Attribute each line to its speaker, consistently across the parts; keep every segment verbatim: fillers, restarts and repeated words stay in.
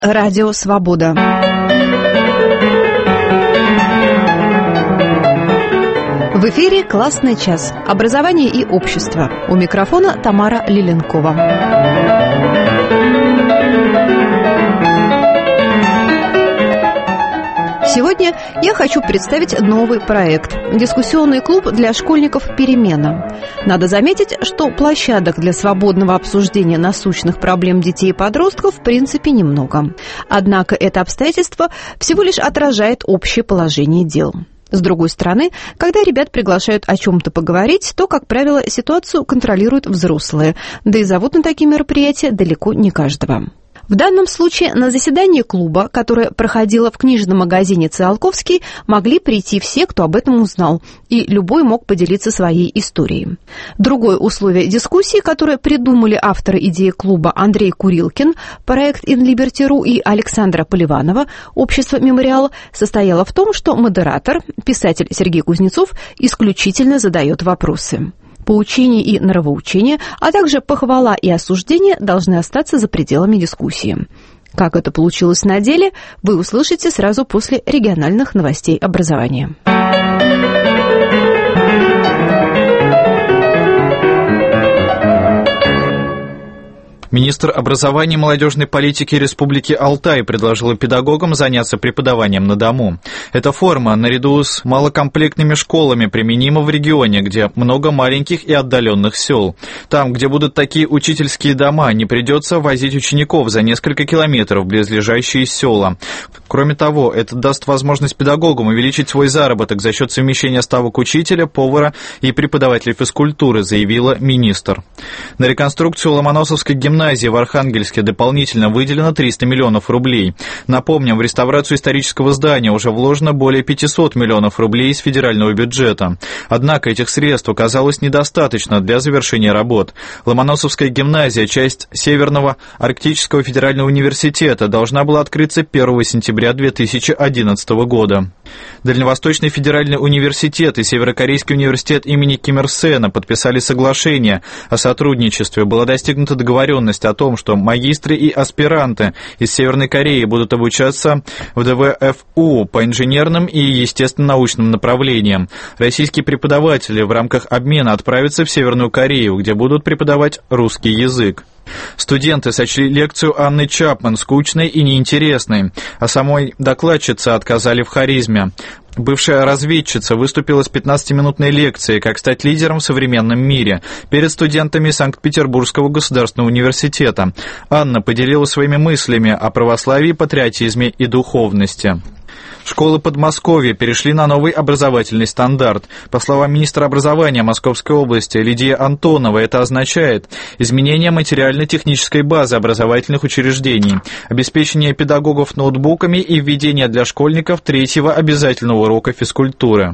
Speaker 1: Радио Свобода. В эфире «Классный час». Образование и общество. У микрофона Тамара Лиленкова. Сегодня я хочу представить новый проект – дискуссионный клуб для школьников «Перемена». Надо заметить, что площадок для свободного обсуждения насущных проблем детей и подростков в принципе немного. Однако это обстоятельство всего лишь отражает общее положение дел. С другой стороны, когда ребят приглашают о чем-то поговорить, то, как правило, ситуацию контролируют взрослые, да и зовут на такие мероприятия далеко не каждого. В данном случае на заседание клуба, которое проходило в книжном магазине «Циолковский», могли прийти все, кто об этом узнал, и любой мог поделиться своей историей. Другое условие дискуссии, которое придумали авторы идеи клуба Андрей Курилкин, проект «In Liberty точка ру» и Александра Поливанова, общество «Мемориал», состояло в том, что модератор, писатель Сергей Кузнецов, исключительно задает вопросы. Поучение и нравоучение, а также похвала и осуждение должны остаться за пределами дискуссии. Как это получилось на деле, вы услышите сразу после региональных новостей образования.
Speaker 2: Министр образования и молодежной политики Республики Алтай предложила педагогам заняться преподаванием на дому. Эта форма, наряду с малокомплектными школами, применима в регионе, где много маленьких и отдаленных сел. Там, где будут такие учительские дома, не придется возить учеников за несколько километров в близлежащие села. Кроме того, это даст возможность педагогам увеличить свой заработок за счет совмещения ставок учителя, повара и преподавателя физкультуры, заявила министр. На реконструкцию Ломоносовской гимназии в Архангельске дополнительно выделено триста миллионов рублей. Напомним, в реставрацию исторического здания уже вложено более пятьсот миллионов рублей из федерального бюджета. Однако этих средств оказалось недостаточно для завершения работ. Ломоносовская гимназия, часть Северного Арктического федерального университета, должна была открыться первого сентября две тысячи одиннадцатого года. Дальневосточный федеральный университет и Северокорейский университет имени Ким Ир Сена подписали соглашение о сотрудничестве. Была достигнута договоренность о том, что магистры и аспиранты из Северной Кореи будут обучаться в дэ вэ эф у по инженерным и естественно-научным направлениям. Российские преподаватели в рамках обмена отправятся в Северную Корею, где будут преподавать русский язык. Студенты сочли лекцию Анны Чапман скучной и неинтересной, а самой докладчице отказали в харизме. Бывшая разведчица выступила с пятнадцатиминутной лекцией «Как стать лидером в современном мире» перед студентами Санкт-Петербургского государственного университета. Анна поделилась своими мыслями о православии, патриотизме и духовности. Школы Подмосковья перешли на новый образовательный стандарт. По словам министра образования Московской области Лидии Антоновой, это означает изменение материально-технической базы образовательных учреждений, обеспечение педагогов ноутбуками и введение для школьников третьего обязательного урока физкультуры.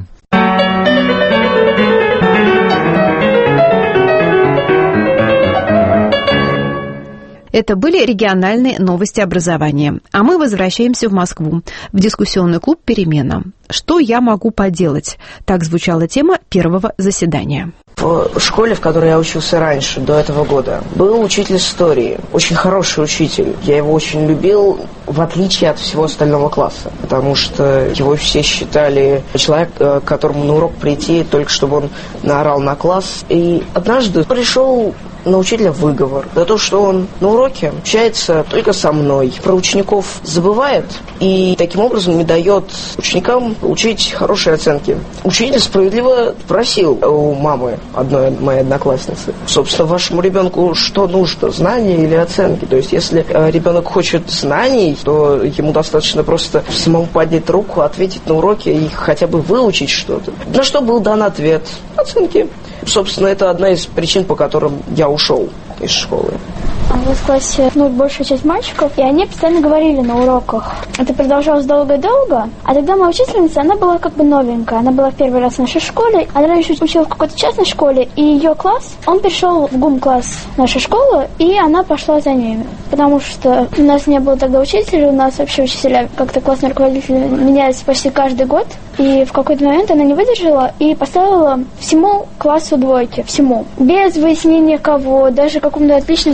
Speaker 1: Это были региональные новости образования. А мы возвращаемся в Москву, в дискуссионный клуб «Перемена». Что я могу поделать? Так звучала тема первого заседания.
Speaker 3: В школе, в которой я учился раньше, до этого года, был учитель истории. Очень хороший учитель. Я его очень любил, в отличие от всего остального класса. Потому что его все считали человек, к которому на урок прийти, только чтобы он наорал на класс. И однажды пришел на учителя выговор за то, что он на уроке общается только со мной. Про учеников забывает и таким образом не дает ученикам получить хорошие оценки. Учитель справедливо спросил у мамы одной моей одноклассницы: собственно, вашему ребенку что нужно, знания или оценки? То есть, если ребенок хочет знаний, то ему достаточно просто самому поднять руку, ответить на уроке и хотя бы выучить что-то. На что был дан ответ: оценки. Собственно, это одна из причин, по которым я ушел из школы.
Speaker 4: У нас в классе, ну, большая часть мальчиков, и они постоянно говорили на уроках. Это продолжалось долго-долго, а тогда моя учительница, она была как бы новенькая, она была в первый раз в нашей школе, она раньше училась в какой-то частной школе, и ее класс, он перешел в гум-класс нашей школы, и она пошла за ними, потому что у нас не было тогда учителя, у нас вообще учителя, как-то классные руководители меняются почти каждый год, и в какой-то момент она не выдержала и поставила всему классу двойки, всему, без выяснения кого, даже какому-то отличнику, который вот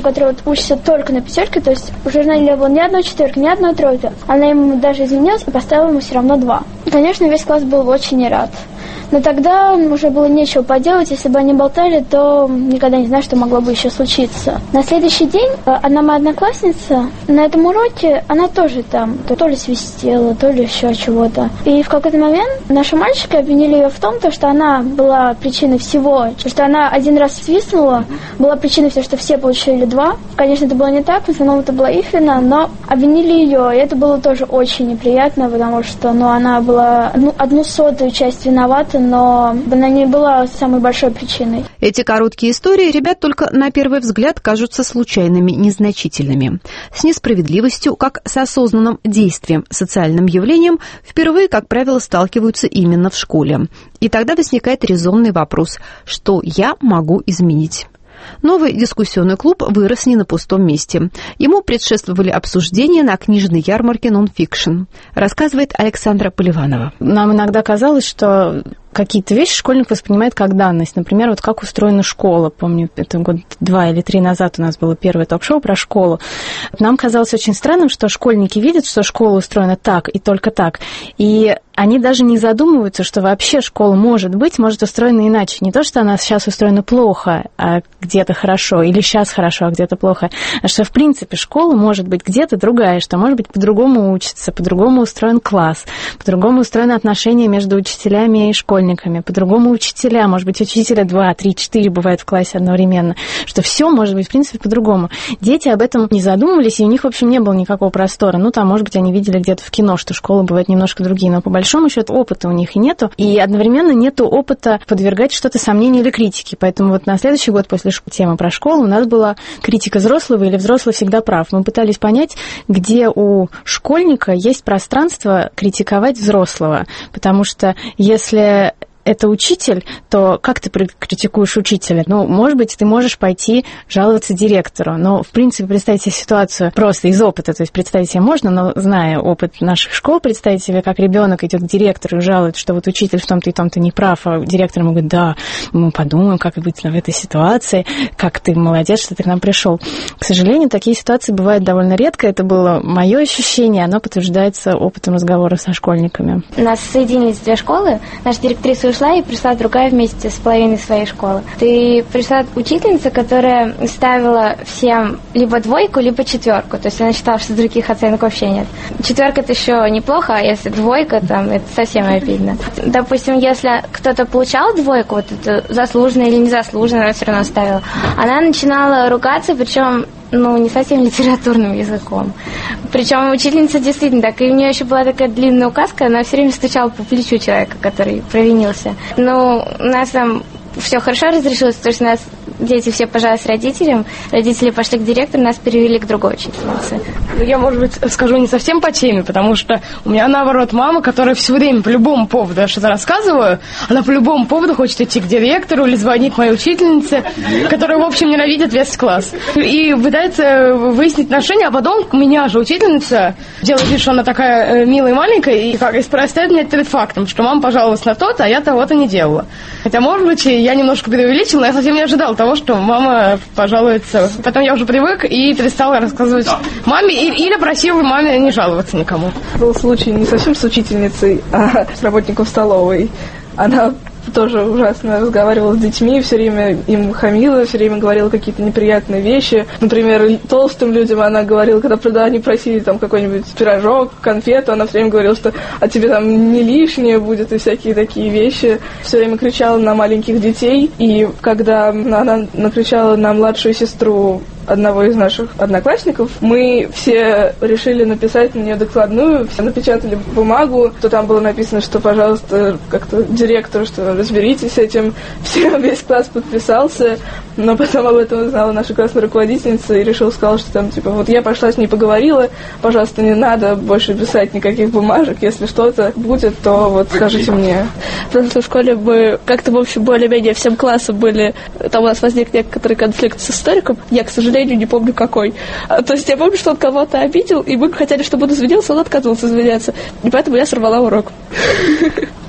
Speaker 4: учится только на пятерке, то есть в журнале не было ни одной четверки, ни одной тройки. Она ему даже извинилась и поставила ему все равно два. Конечно, весь класс был очень не рад. Но тогда уже было нечего поделать, если бы они болтали, то никогда не знаю, что могло бы еще случиться. На следующий день одна моя одноклассница на этом уроке, она тоже там то ли свистела, то ли еще чего-то. И в какой-то момент наши мальчики обвинили ее в том, что она была причиной всего, что она один раз свистнула, была причиной всего, что все получили два. Конечно, это было не так, в основном это была их вина, но обвинили ее, и это было тоже очень неприятно, потому что ну, она была одну, одну сотую часть виновата, но она не была самой большой причиной.
Speaker 1: Эти короткие истории ребят только на первый взгляд кажутся случайными, незначительными. С несправедливостью, как с осознанным действием, социальным явлением, впервые, как правило, сталкиваются именно в школе. И тогда возникает резонный вопрос, что я могу изменить? Новый дискуссионный клуб вырос не на пустом месте. Ему предшествовали обсуждения на книжной ярмарке «Нонфикшн», рассказывает Александра Поливанова.
Speaker 5: Нам иногда казалось, что какие-то вещи школьник воспринимает как данность. Например, вот как устроена школа. Помню, это год два или три назад у нас было первое ток-шоу про школу. Нам казалось очень странным, что школьники видят, что школа устроена так и только так. И они даже не задумываются, что вообще школа может быть, может устроена иначе. Не то, что она сейчас устроена плохо, а где-то хорошо, или сейчас хорошо, а где-то плохо, а что, в принципе, школа может быть где-то другая, что, может быть, по-другому учится, по-другому устроен класс, по-другому устроено отношение между учителями и школьниками, по-другому учителя, может быть, учителя два, три, четыре бывает в классе одновременно, что все может быть, в принципе, по-другому. Дети об этом не задумывались, и у них, в общем, не было никакого простора. Ну, там, может быть, они видели где-то в кино, что школы бывают немножко другие, но по большому счету опыта у них и нету, и одновременно нету опыта подвергать что-то сомнению или критике. Поэтому вот на следующий год после темы про школу у нас была критика взрослого или взрослый всегда прав. Мы пытались понять, где у школьника есть пространство критиковать взрослого, потому что если это учитель, то как ты критикуешь учителя? Ну, может быть, ты можешь пойти жаловаться директору, но, в принципе, представить себе ситуацию просто из опыта, то есть представить себе можно, но, зная опыт наших школ, представить себе, как ребенок идет к директору и жалует, что вот учитель в том-то и том-то не прав, а директор ему говорит, да, мы подумаем, как быть в этой ситуации, как ты молодец, что ты к нам пришел. К сожалению, такие ситуации бывают довольно редко, это было мое ощущение, оно подтверждается опытом разговора со школьниками.
Speaker 6: У нас соединились две школы, наша директриса ушла, и пришла другая вместе с половиной своей школы. И пришла учительница, которая ставила всем либо двойку, либо четверку. То есть она считала, что других оценок вообще нет. Четверка это еще неплохо, а если двойка, там это совсем обидно. Допустим, если кто-то получал двойку, вот это заслуженно или незаслуженно, она все равно ставила, она начинала ругаться, причем ну, не совсем литературным языком. Причем учительница действительно так, и у нее еще была такая длинная указка, она все время стучала по плечу человека, который провинился. Ну, у нас там все хорошо разрешилось, потому что у нас дети все пожаловались родителям, родители пошли к директору, нас перевели к другой учительнице.
Speaker 7: Ну, я, может быть, скажу не совсем по теме, потому что у меня, наоборот, мама, которая все время по любому поводу, я что-то рассказываю, она по любому поводу хочет идти к директору или звонить моей учительнице, которая, в общем, ненавидит весь класс. И пытается выяснить отношения, а потом меня же учительница делает вид, что она такая милая и маленькая, и как ставит меня перед фактом, что мама пожаловалась на то-то, а я того-то не делала. Хотя, может быть, я немножко преувеличила, но я совсем не ожидала того, что мама пожалуется. Потом я уже привык и перестала рассказывать маме или просила маме не жаловаться никому.
Speaker 8: Был случай не совсем с учительницей, а с работником столовой. Она тоже ужасно разговаривала с детьми, все время им хамила, все время говорила какие-то неприятные вещи. Например, толстым людям она говорила, когда, когда они просили там какой-нибудь пирожок, конфету, она все время говорила, что а тебе там не лишнее будет и всякие такие вещи. Все время кричала на маленьких детей. И когда она накричала на младшую сестру одного из наших одноклассников, мы все решили написать на нее докладную, все напечатали бумагу, то там было написано, что, пожалуйста, как-то директору, что разберитесь с этим. Все, весь класс подписался, но потом об этом узнала наша классная руководительница и решила, сказала, что там, типа, вот я пошла с ней поговорила, пожалуйста, не надо больше писать никаких бумажек, если что-то будет, то вот скажите мне.
Speaker 9: Просто в школе мы как-то, в общем, более-менее всем классом были, там у нас возник некоторый конфликт с историком, я, к сожалению, не помню какой. То есть я помню, что он кого-то обидел, и мы хотели, чтобы он извинился, он отказывался извиняться. И поэтому я сорвала урок.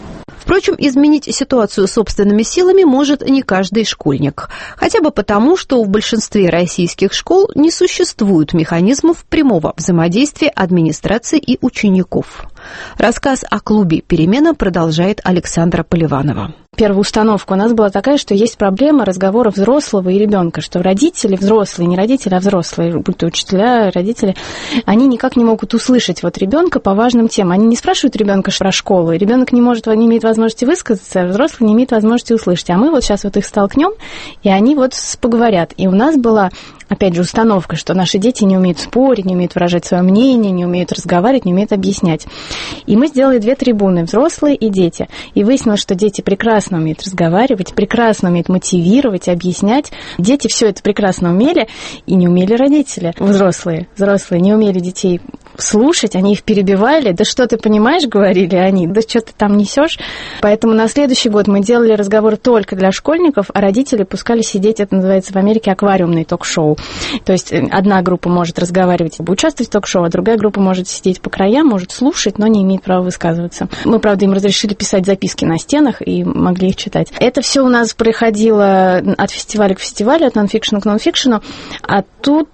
Speaker 1: Впрочем, изменить ситуацию собственными силами может не каждый школьник. Хотя бы потому, что в большинстве российских школ не существует механизмов прямого взаимодействия администрации и учеников. Рассказ о клубе «Перемена» продолжает Александра Поливанова.
Speaker 5: Первая установка у нас была такая, что есть проблема разговора взрослого и ребенка, что родители, взрослые, не родители, а взрослые, будь то учителя, родители, они никак не могут услышать вот ребенка по важным темам. Они не спрашивают ребенка про школу, и ребенок не может, не имеет возможности высказаться, а взрослый не имеет возможности услышать. А мы вот сейчас вот их столкнем, и они вот поговорят. И у нас была, опять же, установка, что наши дети не умеют спорить, не умеют выражать свое мнение, не умеют разговаривать, не умеют объяснять. И мы сделали две трибуны, взрослые и дети. И выяснилось, что дети прекрасно умеют разговаривать, прекрасно умеют мотивировать, объяснять. Дети все это прекрасно умели, и не умели родители. Взрослые, взрослые не умели детей слушать, они их перебивали. Да что ты понимаешь, говорили они, да что ты там несешь. Поэтому на следующий год мы делали разговор только для школьников, а родители пускали сидеть, это называется в Америке аквариумный ток-шоу. То есть одна группа может разговаривать, участвовать в ток-шоу, а другая группа может сидеть по краям, может слушать, но не имеет права высказываться. Мы, правда, им разрешили писать записки на стенах и могли их читать. Это все у нас происходило от фестиваля к фестивалю, от нонфикшена к нонфикшену. А тут,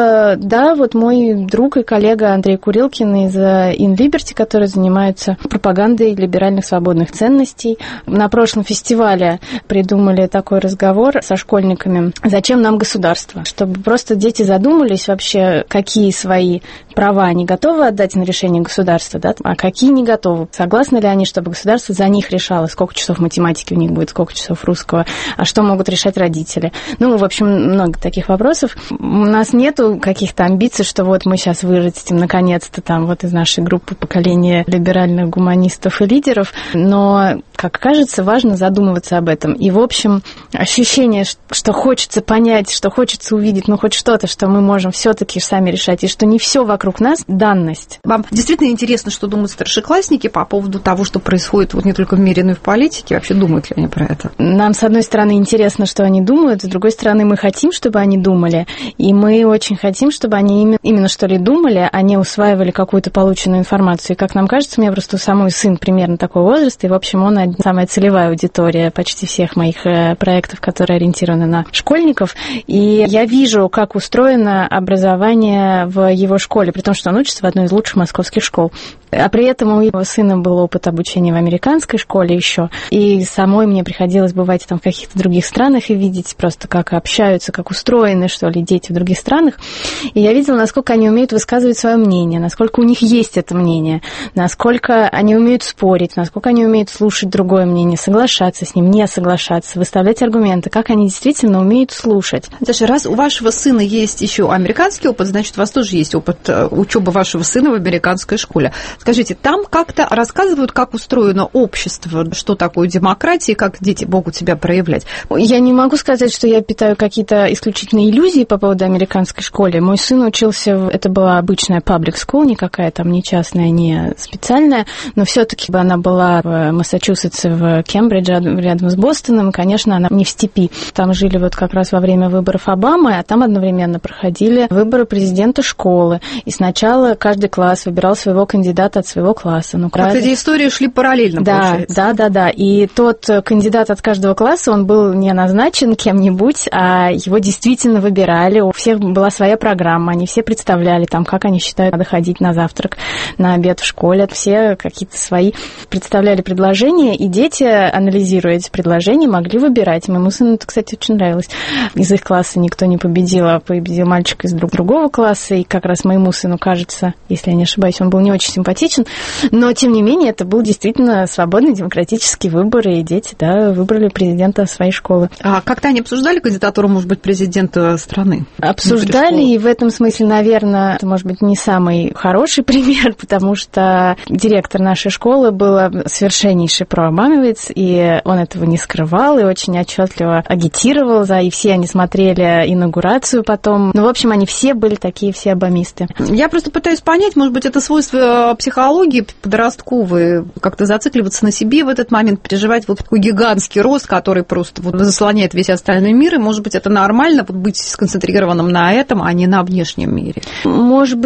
Speaker 5: да, вот мой друг и коллега Андрей Курилкин из In Liberty, который занимается пропагандой либеральных свободных ценностей. На прошлом фестивале придумали такой разговор со школьниками. Зачем нам государство? Чтобы просто дети задумались вообще, какие свои права они готовы отдать на решение государства, да, а какие не готовы. Согласны ли они, чтобы государство за них решало, сколько часов математики у них будет, сколько часов русского, а что могут решать родители. Ну, в общем, много таких вопросов. У нас нету каких-то амбиций, что вот мы сейчас вырастим, наконец-то, там, вот из нашей группы поколения либеральных гуманистов и лидеров, но, как кажется, важно задумываться об этом. И, в общем, ощущение, что хочется понять, что хочется увидеть, ну, хоть что-то, что мы можем все-таки сами решать, и что не все вокруг нас данность.
Speaker 1: Вам действительно интересно, что думают старшеклассники по поводу того, что происходит вот не только в мире, но и в политике? Вообще думают ли они про это?
Speaker 5: Нам, с одной стороны, интересно, что они думают, с другой стороны, мы хотим, чтобы они думали, и мы очень хотим, чтобы они именно, именно что ли думали, а не усваивали какую-то полученную информацию. И, как нам кажется, у меня просто у самой сын примерно такого возраста, и, в общем, он самая целевая аудитория почти всех моих проектов, которые ориентированы на школьников. И я вижу, как устроено образование в его школе, при том, что он учится в одной из лучших московских школ. А при этом у его сына был опыт обучения в американской школе еще. И самой мне приходилось бывать там в каких-то других странах и видеть просто, как общаются, как устроены, что ли, дети в других странах. И я видела, насколько они умеют высказывать свое мнение, насколько у них есть это мнение, насколько они умеют спорить, насколько они умеют слушать другое мнение, соглашаться с ним, не соглашаться, выставлять аргументы, как они действительно умеют слушать.
Speaker 1: Даже раз у вашего сына есть еще американский опыт, значит, у вас тоже есть опыт учебы вашего сына в американской школе. Скажите, там как-то рассказывают, как устроено общество, что такое демократия, как дети могут себя проявлять?
Speaker 5: Я не могу сказать, что я питаю какие-то исключительные иллюзии по поводу американской школы. Мой сын учился, в... это была обычная public school, никакая там не частная, не специальная, но все-таки она была в Массачусетсе, в Кембридже, рядом с Бостоном. Конечно, она не в степи. Там жили вот как раз во время выборов Обамы, а там одновременно проходили выборы президента школы. И сначала каждый класс выбирал своего кандидата от своего класса. Ну,
Speaker 1: как эти истории шли параллельно,
Speaker 5: да,
Speaker 1: получается.
Speaker 5: Да, да, да. И тот кандидат от каждого класса, он был не назначен кем-нибудь, а его действительно выбирали. У всех была своя программа, они все представляли, там, как они считают, надо ходить на завтрак, на обед в школе. Все какие-то свои представляли предложения, и дети, анализируя эти предложения, могли выбирать. Моему сыну это, кстати, очень нравилось. Из их класса никто не победил, а победил мальчик из друг другого класса, и как раз моему сыну, кажется, если я не ошибаюсь, он был не очень симпатичен, но, тем не менее, это был действительно свободный демократический выбор, и дети, да, выбрали президента своей школы.
Speaker 1: А как-то они обсуждали кандидатуру, может быть, президента страны?
Speaker 5: Обсуждали, и в этом смысле, наверное, это, может быть, не самый хороший пример, потому что директор нашей школы был совершеннейший прообамовец, и он этого не скрывал, и очень отчетливо агитировал за, и все они смотрели инаугурацию потом. Ну, в общем, они все были такие, все обамисты.
Speaker 1: Я просто пытаюсь понять, может быть, это свойство психологии подростковой, как-то зацикливаться на себе в этот момент, переживать вот такой гигантский рост, который просто вот заслоняет весь остальной мир, и, может быть, это нормально, вот быть сконцентрированным на этом, а не на внешнем мире.
Speaker 5: Может быть, так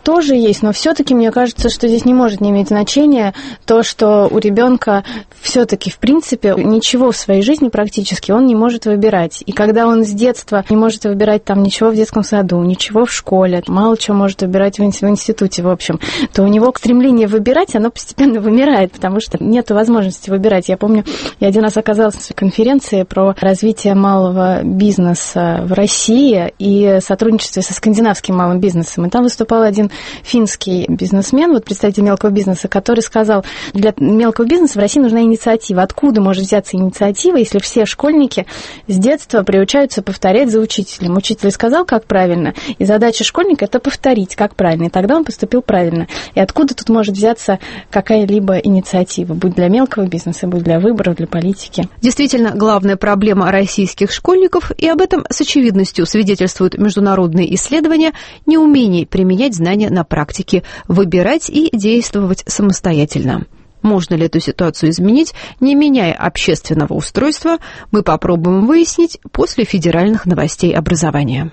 Speaker 5: тоже есть, но все-таки мне кажется, что здесь не может не иметь значения то, что у ребенка все-таки, в принципе, ничего в своей жизни практически он не может выбирать. И когда он с детства не может выбирать там ничего в детском саду, ничего в школе, мало чего может выбирать в институте, в общем, то у него стремление выбирать, оно постепенно вымирает, потому что нет возможности выбирать. Я помню, я один раз оказалась на конференции про развитие малого бизнеса в России и сотрудничестве со скандинавским малым бизнесом. И там выступал один финский бизнесмен, вот представитель мелкого бизнеса, который сказал, для мелкого бизнеса в России нужна инициатива. Откуда может взяться инициатива, если все школьники с детства приучаются повторять за учителем? Учитель сказал, как правильно, и задача школьника – это повторить, как правильно. И тогда он поступил правильно. И откуда тут может взяться какая-либо инициатива, будь для мелкого бизнеса, будь для выборов, для политики?
Speaker 1: Действительно, главная проблема российских школьников, и об этом с очевидностью свидетельствуют международные исследования, неумение применять знания на практике, выбирать и действовать самостоятельно. Можно ли эту ситуацию изменить, не меняя общественного устройства, мы попробуем выяснить после федеральных новостей образования.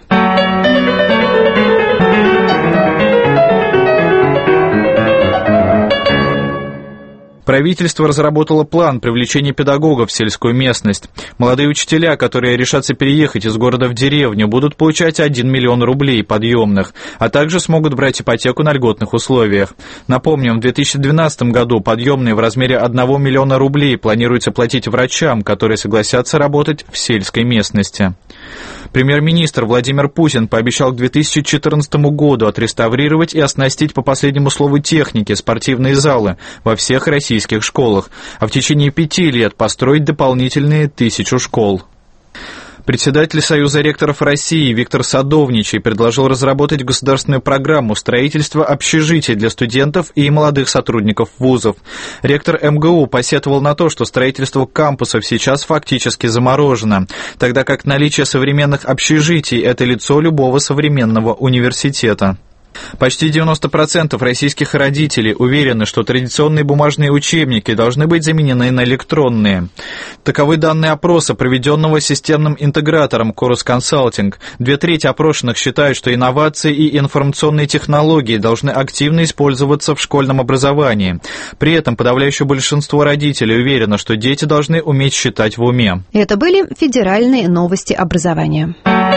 Speaker 2: Правительство разработало план привлечения педагогов в сельскую местность. Молодые учителя, которые решатся переехать из города в деревню, будут получать один миллион рублей подъемных, а также смогут брать ипотеку на льготных условиях. Напомним, в две тысячи двенадцатом году подъемные в размере одного миллиона рублей планируется платить врачам, которые согласятся работать в сельской местности. Премьер-министр Владимир Путин пообещал к две тысячи четырнадцатому году отреставрировать и оснастить по последнему слову техники спортивные залы во всех российских школах, а в течение пяти лет построить дополнительные тысячу школ. Председатель Союза ректоров России Виктор Садовничий предложил разработать государственную программу строительства общежитий для студентов и молодых сотрудников вузов. Ректор эм гэ у посетовал на то, что строительство кампусов сейчас фактически заморожено, тогда как наличие современных общежитий – это лицо любого современного университета. Почти девяносто процентов российских родителей уверены, что традиционные бумажные учебники должны быть заменены на электронные. Таковы данные опроса, проведенного системным интегратором Corus Consulting. Две трети опрошенных считают, что инновации и информационные технологии должны активно использоваться в школьном образовании. При этом подавляющее большинство родителей уверено, что дети должны уметь считать в уме.
Speaker 1: Это были федеральные новости образования.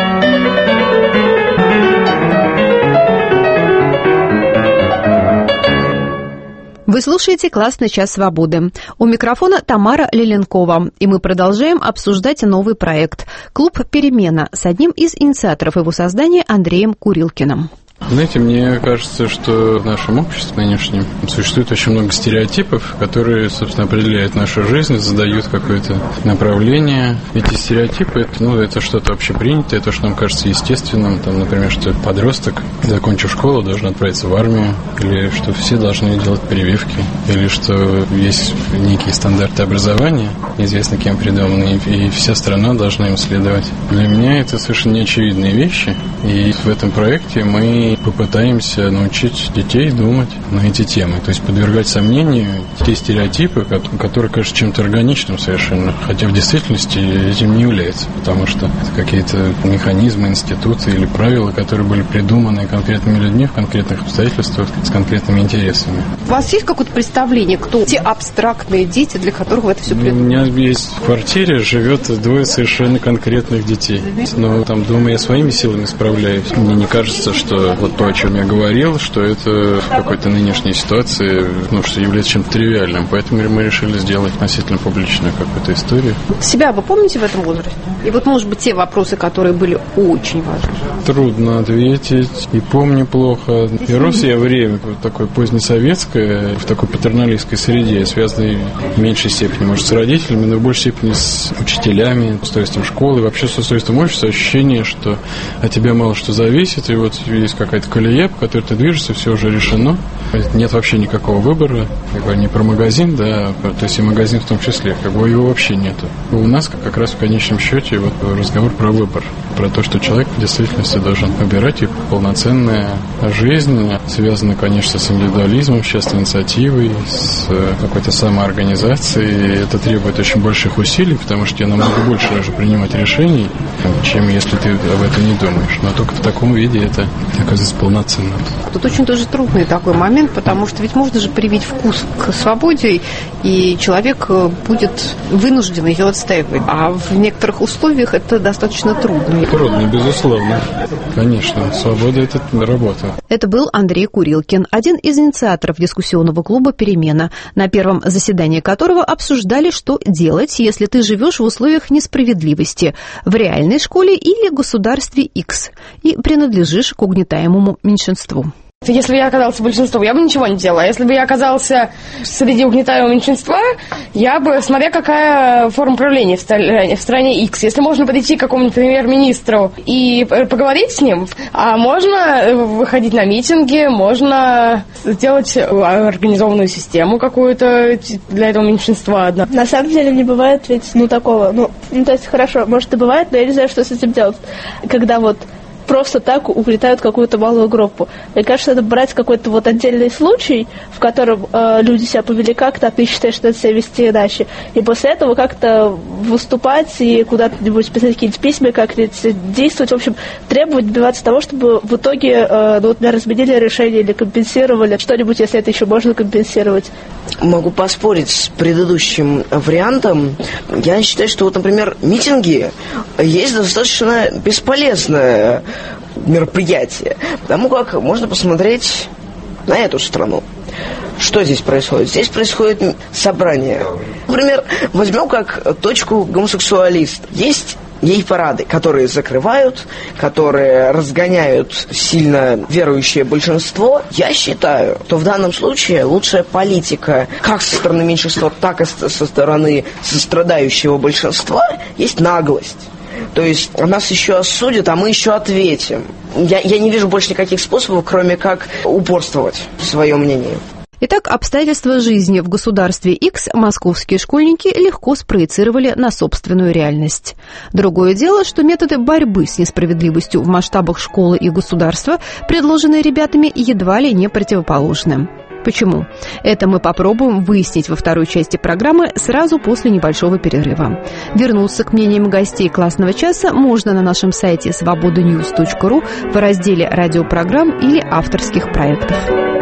Speaker 1: Вы слушаете «Классный час свободы». У микрофона Тамара Леленкова, и мы продолжаем обсуждать новый проект «Клуб Перемена» с одним из инициаторов его создания Андреем Курилкиным.
Speaker 10: Знаете, мне кажется, что в нашем обществе нынешнем существует очень много стереотипов, которые, собственно, определяют нашу жизнь, задают какое-то направление. Эти стереотипы, это, ну, это что-то общепринятое, то, что нам кажется естественным. Там, например, что подросток, закончив школу, должен отправиться в армию, или что все должны делать прививки, или что есть некие стандарты образования, неизвестно кем придуманные, и вся страна должна им следовать. Для меня это совершенно неочевидные вещи, и в этом проекте мы попытаемся научить детей думать на эти темы, то есть подвергать сомнению те стереотипы, которые кажутся чем-то органичным совершенно, хотя в действительности этим не является, потому что это какие-то механизмы, институты или правила, которые были придуманы конкретными людьми в конкретных обстоятельствах с конкретными интересами.
Speaker 1: У вас есть какое-то представление, кто те абстрактные дети, для которых вы это все придумали?
Speaker 10: У меня есть в квартире живет двое совершенно конкретных детей, но там дома я своими силами справляюсь. Мне не кажется, что вот то, о чем я говорил, что это в какой-то нынешней ситуации, ну, что является чем-то тривиальным. Поэтому мы решили сделать относительно публичную какую-то историю.
Speaker 1: Себя вы помните в этом возрасте? И вот, может быть, те вопросы, которые были очень важны?
Speaker 10: Трудно ответить. И помню плохо. И рос я время такое позднесоветское, в такой патерналистской среде, связанной в меньшей степени, может, с родителями, но в большей степени с учителями, с устройством школы, вообще с устройством общества. Ощущение, что от тебя мало что зависит, и вот есть какая-то колея, по которой ты движешься, все уже решено. Нет вообще никакого выбора. Я говорю не про магазин, да, то есть и магазин в том числе, как бы его вообще нету. У нас как раз в конечном счете вот разговор про выбор, про то, что человек в действительности должен выбирать, и полноценная жизнь связана, конечно, с индивидуализмом, с частной инициативой, с какой-то самоорганизацией. Это требует очень больших усилий, потому что тебе намного больше даже принимать решений, чем если ты об этом не думаешь. Но только в таком виде это оказывается полноценно.
Speaker 1: Тут очень тоже трудный такой момент, потому что ведь можно же привить вкус к свободе, и человек будет вынужден ее отстаивать. А в некоторых условиях это достаточно трудно.
Speaker 10: Трудно, безусловно. Конечно, свобода – это работа.
Speaker 1: Это был Андрей Курилкин, один из инициаторов дискуссионного клуба «Перемена», на первом заседании которого обсуждали, что делать, если ты живешь в условиях несправедливости в реальной школе или государстве X и принадлежишь к угнетаемому меньшинству.
Speaker 7: Если бы я оказался большинством, я бы ничего не делала. Если бы я оказался среди угнетаемого меньшинства, я бы, смотря какая форма правления в стране, в стране X. Если можно подойти к какому-нибудь премьер-министру и поговорить с ним, а можно выходить на митинги, можно сделать организованную систему какую-то для этого меньшинства.
Speaker 9: На самом деле не бывает ведь, ну, такого, ну, ну, то есть, хорошо, может и бывает, но я не знаю, что с этим делать. Когда вот просто так угнетают какую-то малую группу. Мне кажется, надо брать какой-то вот отдельный случай, в котором э, люди себя повели как-то, а ты считаешь, что это себя вести иначе. И после этого как-то выступать и куда-нибудь писать какие-нибудь письма, как-нибудь действовать, в общем, требовать, добиваться того, чтобы в итоге, э, ну, вот, например, разменили решение или компенсировали что-нибудь, если это еще можно компенсировать.
Speaker 3: Могу поспорить с предыдущим вариантом. Я считаю, что вот, например, митинги есть достаточно бесполезное мероприятие, потому как можно посмотреть на эту страну. Что здесь происходит? Здесь происходит собрание. Например, возьмем как точку гомосексуалист. Есть гей-парады, которые закрывают, которые разгоняют сильно верующее большинство. Я считаю, что в данном случае лучшая политика как со стороны меньшинства, так и со стороны сострадающего большинства есть наглость. То есть нас еще осудят, а мы еще ответим. Я, я не вижу больше никаких способов, кроме как упорствовать в своем мнении.
Speaker 1: Итак, обстоятельства жизни в государстве X московские школьники легко спроецировали на собственную реальность. Другое дело, что методы борьбы с несправедливостью в масштабах школы и государства, предложенные ребятами, едва ли не противоположны. Почему? Это мы попробуем выяснить во второй части программы сразу после небольшого перерыва. Вернуться к мнениям гостей классного часа можно на нашем сайте свобода ньюс точка ру в разделе радиопрограмм или авторских проектов.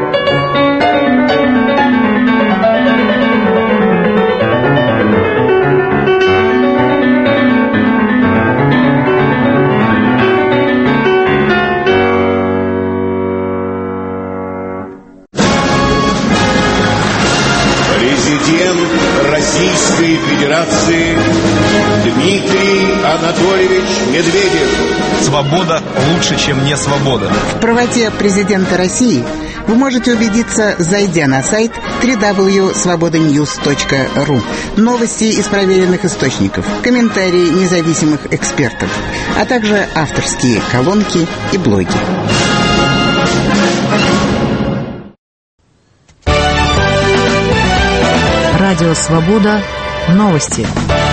Speaker 11: Российской Федерации Дмитрий Анатольевич Медведев.
Speaker 12: Свобода лучше, чем не свобода.
Speaker 13: В правоте президента России вы можете убедиться, зайдя на сайт дабл ю дабл ю дабл ю точка свобода ньюс точка ру. Новости из проверенных источников, комментарии независимых экспертов, а также авторские колонки и блоги.
Speaker 14: Радио «Свобода». Новости.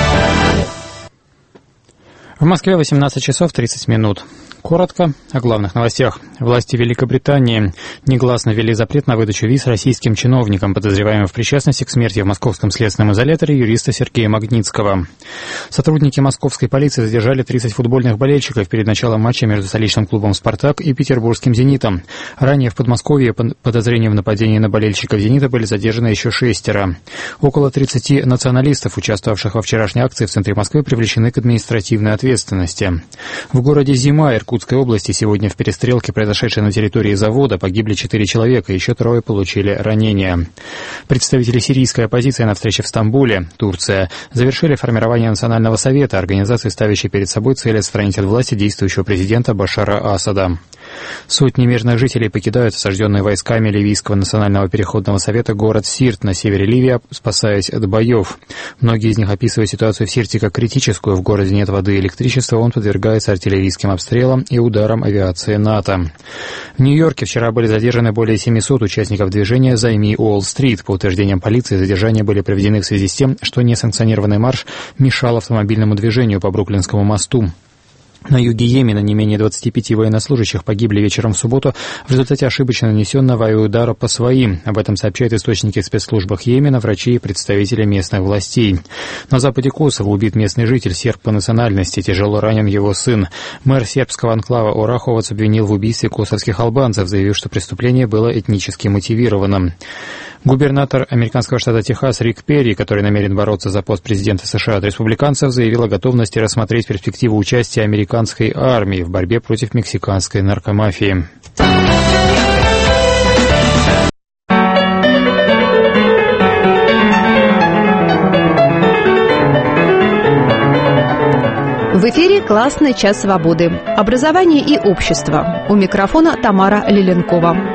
Speaker 15: В Москве восемнадцать часов тридцать минут. Коротко о главных новостях. Власти Великобритании негласно ввели запрет на выдачу виз российским чиновникам, подозреваемым в причастности к смерти в московском следственном изоляторе юриста Сергея Магнитского. Сотрудники московской полиции задержали тридцать футбольных болельщиков перед началом матча между столичным клубом «Спартак» и петербургским «Зенитом». Ранее в Подмосковье по подозрению в нападении на болельщиков «Зенита» были задержаны еще шестеро. Около тридцати националистов, участвовавших во вчерашней акции в центре Москвы, привлечены к административной ответственности. В городе Зима Иркутской области сегодня в перестрелке, произошедшей на территории завода, погибли четыре человека, еще трое получили ранения. Представители сирийской оппозиции на встрече в Стамбуле, Турция, завершили формирование Национального совета, организации, ставящей перед собой цель отстранить от власти действующего президента Башара Асада. Сотни мирных жителей покидают осажденные войсками Ливийского национального переходного совета город Сирт на севере Ливии, спасаясь от боев. Многие из них описывают ситуацию в Сирте как критическую. В городе нет воды и электричества, он подвергается артиллерийским обстрелам и ударам авиации НАТО. В Нью-Йорке вчера были задержаны более семисот участников движения «Займи Уолл-стрит». По утверждениям полиции, задержания были проведены в связи с тем, что несанкционированный марш мешал автомобильному движению по Бруклинскому мосту. На юге Йемена не менее двадцати пяти военнослужащих погибли вечером в субботу в результате ошибочно нанесенного авиаудара по своим. Об этом сообщают источники в спецслужбах Йемена, врачи и представители местных властей. На западе Косово убит местный житель, серб по национальности, тяжело ранен его сын. Мэр сербского анклава Ораховац обвинил в убийстве косовских албанцев, заявив, что преступление было этнически мотивировано. Губернатор американского штата Техас Рик Перри, который намерен бороться за пост президента США от республиканцев, заявил о готовности рассмотреть перспективу участия американской армии в борьбе против мексиканской наркомафии.
Speaker 1: В эфире «Классный час свободы». Образование и общество. У микрофона Тамара Лиленкова.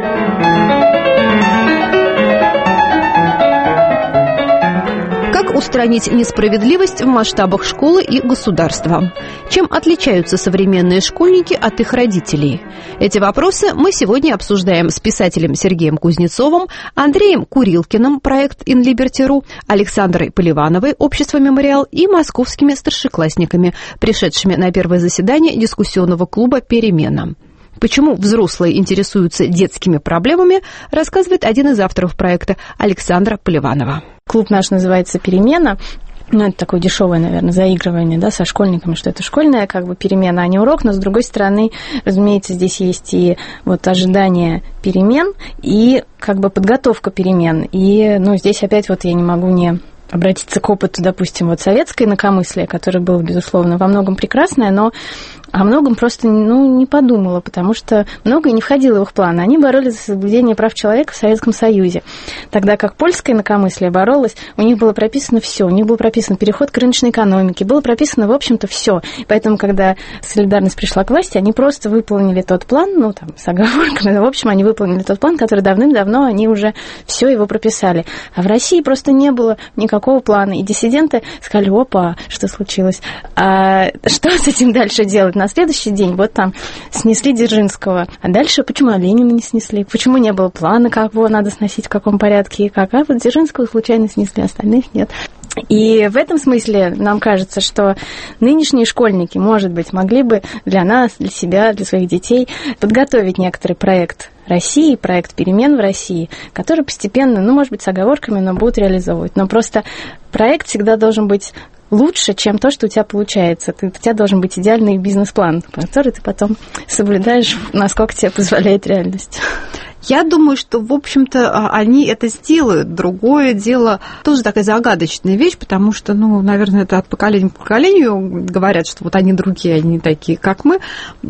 Speaker 1: Как устранить несправедливость в масштабах школы и государства? Чем отличаются современные школьники от их родителей? Эти вопросы мы сегодня обсуждаем с писателем Сергеем Кузнецовым, Андреем Курилкиным, проект «In Liberty.ru», Александрой Поливановой, общество «Мемориал» и московскими старшеклассниками, пришедшими на первое заседание дискуссионного клуба «Перемена». Почему взрослые интересуются детскими проблемами, рассказывает один из авторов проекта Александра Поливанова.
Speaker 5: Клуб наш называется «Перемена». Ну, это такое дешевое, наверное, заигрывание, да, со школьниками, что это школьная как бы перемена, а не урок, но, с другой стороны, разумеется, здесь есть и вот ожидание перемен, и как бы подготовка перемен. И, ну, здесь опять вот я не могу не обратиться к опыту, допустим, вот советской инакомыслия, которое было, безусловно, во многом прекрасное, но о многом просто, ну, не подумала, потому что многое не входило в их планы. Они боролись за соблюдение прав человека в Советском Союзе. Тогда как польское инакомыслие боролось, у них было прописано все. У них был прописан переход к рыночной экономике, было прописано, в общем-то, все. Поэтому, когда солидарность пришла к власти, они просто выполнили тот план, ну, там, с оговорками, но, в общем, они выполнили тот план, который давным-давно они уже все его прописали. А в России просто не было никакого плана. И диссиденты сказали: опа, что случилось? А что с этим дальше делать? На следующий день вот там снесли Дзержинского. А дальше почему Ленина не снесли? Почему не было плана, как его надо сносить, в каком порядке и как? А вот Дзержинского случайно снесли, остальных нет. И в этом смысле нам кажется, что нынешние школьники, может быть, могли бы для нас, для себя, для своих детей подготовить некоторый проект России, проект перемен в России, который постепенно, ну, может быть, с оговорками, но будут реализовывать. Но просто проект всегда должен быть лучше, чем то, что у тебя получается. Ты, у тебя должен быть идеальный бизнес-план, который ты потом соблюдаешь, насколько тебе позволяет реальность.
Speaker 1: Я думаю, что, в общем-то, они это сделают. Другое дело, тоже такая загадочная вещь, потому что, ну, наверное, это от поколения к поколению говорят, что вот они другие, они такие, как мы.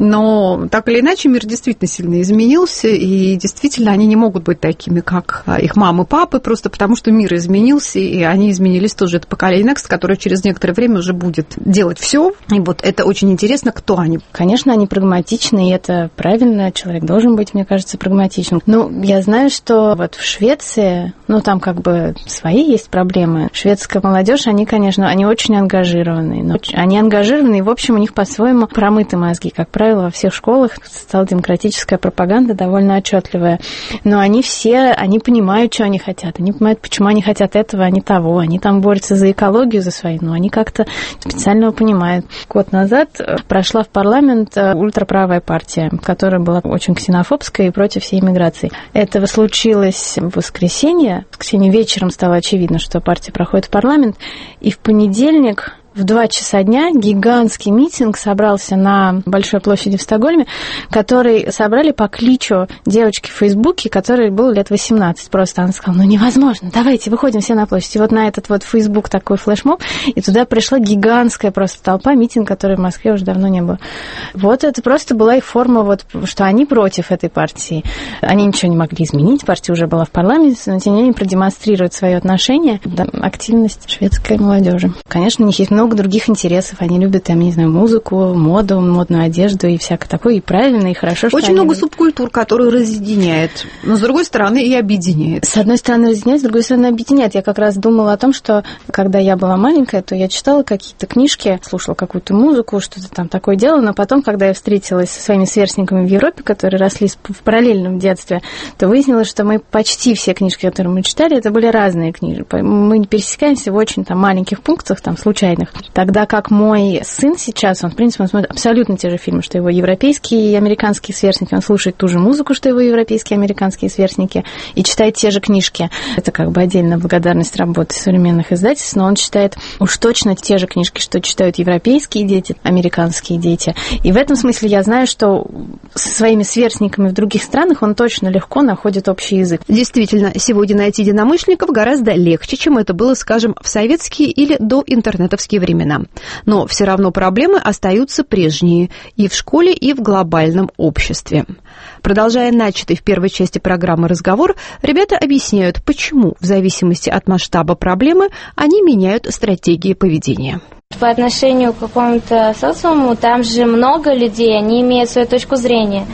Speaker 1: Но так или иначе мир действительно сильно изменился, и действительно они не могут быть такими, как их мамы, папы, просто потому что мир изменился, и они изменились тоже. Это поколение Next, которое через некоторое время уже будет делать все. И вот это очень интересно, кто они.
Speaker 5: Конечно, они прагматичны, и это правильно. Человек должен быть, мне кажется, прагматичным. Ну, я знаю, что вот в Швеции, ну, там как бы свои есть проблемы. Шведская молодежь, они, конечно, они очень ангажированные. Но они ангажированы, и, в общем, у них по-своему промыты мозги. Как правило, во всех школах социал-демократическая пропаганда довольно отчетливая. Но они все, они понимают, что они хотят. Они понимают, почему они хотят этого, а не того. Они там борются за экологию, за свои, но они как-то специально понимают. Год назад прошла в парламент ультраправая партия, которая была очень ксенофобская и против всей иммиграции. Это случилось в воскресенье. В воскресенье вечером стало очевидно, что партия проходит в парламент. И в понедельник в два часа дня гигантский митинг собрался на Большой площади в Стокгольме, который собрали по кличу девочки в Фейсбуке, которой было лет восемнадцать. Просто она сказала: ну невозможно, давайте, выходим все на площадь. И вот на этот вот Фейсбук такой флешмоб, и туда пришла гигантская просто толпа, митинг, который в Москве уже давно не было. Вот это просто была их форма, вот, что они против этой партии. Они ничего не могли изменить, партия уже была в парламенте, но тем не менее продемонстрируют свое отношение, да, активность шведской молодежи. Конечно, у них есть много много других интересов. Они любят, там, не знаю, музыку, моду, модную одежду и всякое такое. И правильно, и хорошо, что
Speaker 1: очень
Speaker 5: они...
Speaker 1: много субкультур, которые разъединяет, но, с другой стороны, и объединяет.
Speaker 5: С одной стороны, разъединяет, с другой стороны, объединяет. Я как раз думала о том, что, когда я была маленькая, то я читала какие-то книжки, слушала какую-то музыку, что-то там такое делала, но потом, когда я встретилась со своими сверстниками в Европе, которые росли в параллельном детстве, то выяснилось, что мы почти все книжки, которые мы читали, это были разные книги. Мы пересекаемся в очень там маленьких пунктах, там, случайных. Тогда как мой сын сейчас, он, в принципе, он смотрит абсолютно те же фильмы, что его европейские и американские сверстники, он слушает ту же музыку, что его европейские и американские сверстники, и читает те же книжки. Это как бы отдельная благодарность работы современных издательств, но он читает уж точно те же книжки, что читают европейские дети, американские дети. И в этом смысле я знаю, что со своими сверстниками в других странах он точно легко находит общий язык.
Speaker 1: Действительно, сегодня найти единомышленников гораздо легче, чем это было, скажем, в советские или до интернетовские времена. Но все равно проблемы остаются прежние и в школе, и в глобальном обществе. Продолжая начатый в первой части программы разговор, ребята объясняют, почему в зависимости от масштаба проблемы они меняют стратегии поведения.
Speaker 6: По отношению к какому-то социуму, там же много людей, они имеют свою точку зрения.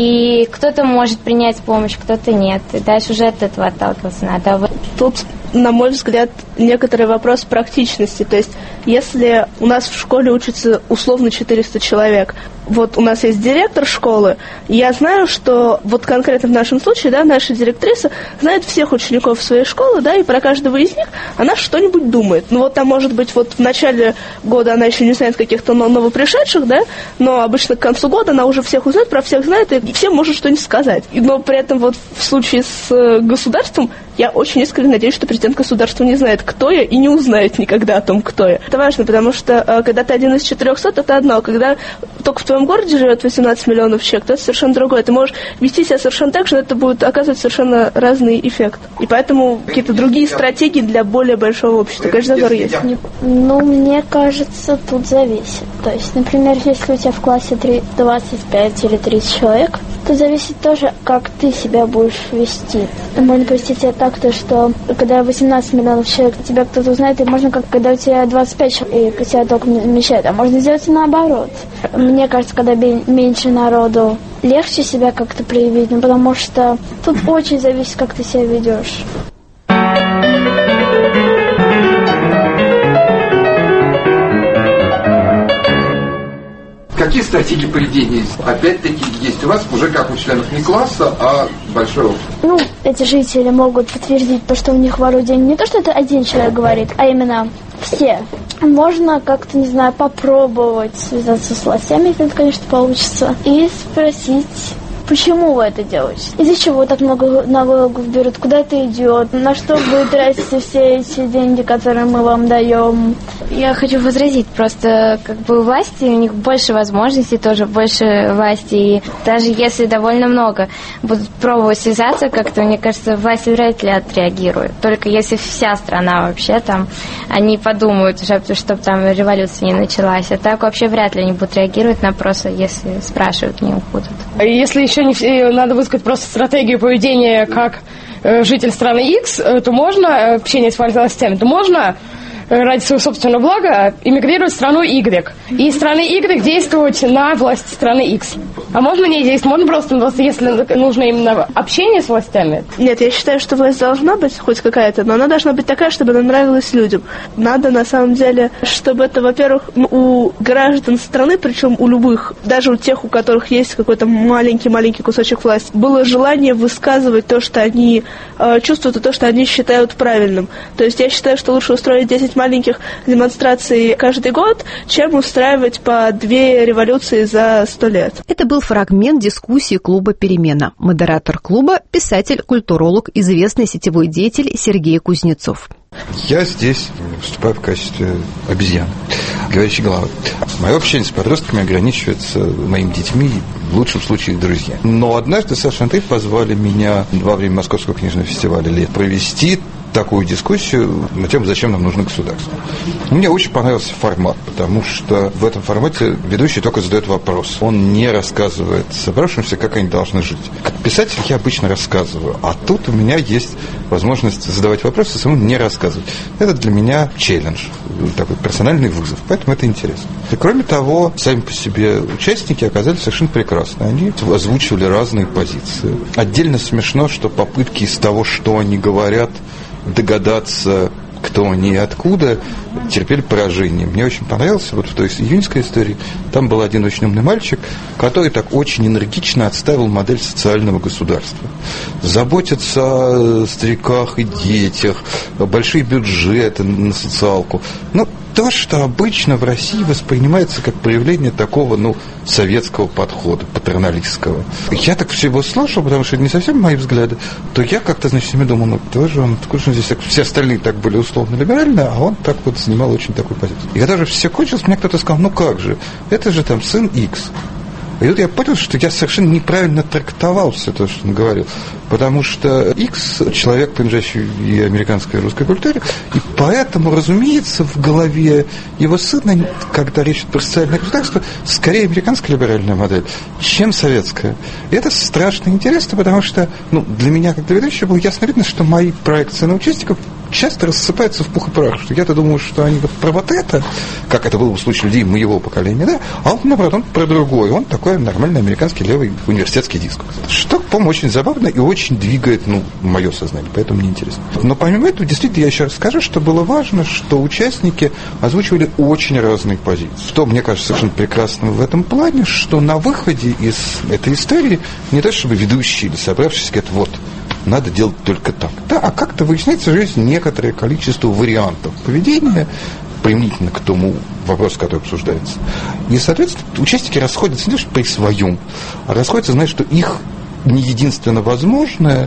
Speaker 6: И кто-то может принять помощь, кто-то нет. И дальше уже от этого отталкиваться надо.
Speaker 9: Тут, на мой взгляд, некоторый вопрос практичности. То есть, если у нас в школе учатся условно четыреста человек, вот у нас есть директор школы, я знаю, что вот конкретно в нашем случае, да, наша директриса знает всех учеников своей школы, да, и про каждого из них она что-нибудь думает. Ну вот там, может быть, вот в начале года она еще не знает каких-то новопришедших, да, но обычно к концу года она уже всех узнает, про всех знает, и всем может что-нибудь сказать. Но при этом вот в случае с государством я очень искренне надеюсь, что президент государства не знает, кто я, и не узнает никогда о том, кто я. Это важно, потому что когда ты один из четырехсот, это одно, а когда только в твоем городе живет восемнадцать миллионов человек, то это совершенно другое. Ты можешь вести себя совершенно так же, но это будет оказывать совершенно разный эффект. И поэтому какие-то другие стратегии для более большого общества, конечно, зазор есть.
Speaker 4: Ну, мне кажется, тут зависит. То есть, например, если у тебя в классе двадцать пять или тридцать человек, то зависит тоже, как ты себя будешь вести. Можно повести себя так, то, что когда восемнадцать миллионов человек, тебя кто-то узнает, и можно, как когда у тебя двадцать пять человек, и тебя только вмещает, а можно сделать и наоборот. Мне кажется, когда меньше народу, легче себя как-то проявить, ну, потому что тут очень зависит, как ты себя ведешь.
Speaker 16: Какие стратегии поведения, опять-таки, есть у вас уже как у членов не класса, а большой опыт?
Speaker 4: Ну, эти жители могут подтвердить то, что у них вооружение. Не то, что это один человек говорит, а именно все. Можно как-то, не знаю, попробовать связаться с властями, если это, конечно, получится, и спросить, почему вы это делаете? Из-за чего так много налогов берут? Куда это идет? На что будут тратиться все эти деньги, которые мы вам даем?
Speaker 6: Я хочу возразить, просто как бы у власти, у них больше возможностей, тоже больше власти, и даже если довольно много будут пробовать связаться как-то, мне кажется, власть вряд ли отреагирует. Только если вся страна вообще там, они подумают уже, чтобы там революция не началась. А так вообще вряд ли они будут реагировать на просто, если спрашивают, не уходят.
Speaker 7: Если еще не надо высказать просто стратегию поведения как э, житель страны X, э, то можно, э, общение с властями, то можно ради своего собственного блага эмигрировать в страну Y. И из страны Y действовать на власти страны X. А можно не действовать, можно просто, просто если нужно именно общение с властями.
Speaker 9: Нет, я считаю, что власть должна быть хоть какая-то, но она должна быть такая, чтобы она нравилась людям. Надо, на самом деле, чтобы это, во-первых, у граждан страны, причем у любых, даже у тех, у которых есть какой-то маленький-маленький кусочек власти, было желание высказывать то, что они э, чувствуют, и то, что они считают правильным. То есть я считаю, что лучше устроить десять маленьких демонстраций каждый год, чем устраивать по две революции за сто лет.
Speaker 1: Это был фрагмент дискуссии клуба «Перемена». Модератор клуба – писатель-культуролог, известный сетевой деятель Сергей Кузнецов.
Speaker 17: Я здесь выступаю в качестве обезьяны, говорящей головы. Мое общение с подростками ограничивается моими детьми, в лучшем случае их друзья. Но однажды Саша и Андрей позвали меня во время Московского книжного фестиваля лет провести такую дискуссию на тему, зачем нам нужно государство. Мне очень понравился формат, потому что в этом формате ведущий только задает вопрос. Он не рассказывает собравшимся, как они должны жить. Как писатель я обычно рассказываю, а тут у меня есть возможность задавать вопросы, самому не рассказывать. Это для меня челлендж, такой персональный вызов, поэтому это интересно. И кроме того, сами по себе участники оказались совершенно прекрасны. Они озвучивали разные позиции. Отдельно смешно, что попытки из того, что они говорят, догадаться, кто они и откуда, терпели поражение. Мне очень понравилось, вот в той июньской истории, там был один очень умный мальчик, который так очень энергично отставил модель социального государства. Заботиться о стариках и детях, большие бюджеты на социалку. Ну, то, что обычно в России воспринимается как проявление такого, ну, советского подхода, патерналистского. Я так всего слушал, потому что это не совсем мои взгляды, то я как-то, значит, себе думал, ну, тоже он, скучно здесь, все остальные так были условно-либеральные, а он так вот занимал очень такую позицию. И когда же все кончилось, мне кто-то сказал, ну как же, это же там сын Икс. И вот я понял, что я совершенно неправильно трактовал все то, что он говорил. Потому что Икс – человек, принадлежащий и американской, и русской культуре, и поэтому, разумеется, в голове его сына, когда речь идет про социальное государство, скорее американская либеральная модель, чем советская. И это страшно интересно, потому что, ну, для меня, как для ведущего, было ясно видно, что мои проекции на участников часто рассыпаются в пух и прах, что я-то думаю, что они вот про вот это, как это было в случае людей моего поколения, да, а он, наоборот, он про другое, он такой нормальный американский левый университетский дискурс. Что, по-моему, очень забавно и очень двигает, ну, мое сознание, поэтому мне интересно. Но помимо этого, действительно, я еще раз скажу, что было важно, что участники озвучивали очень разные позиции. Что, мне кажется, совершенно прекрасным в этом плане, что на выходе из этой истории не то чтобы ведущие или собравшиеся говорят, вот, надо делать только так. Да, а как-то выясняется, что есть некоторое количество вариантов поведения применительно к тому вопросу, который обсуждается. И, соответственно, участники расходятся не то, что при своем, а расходятся, зная, что их не единственно возможное,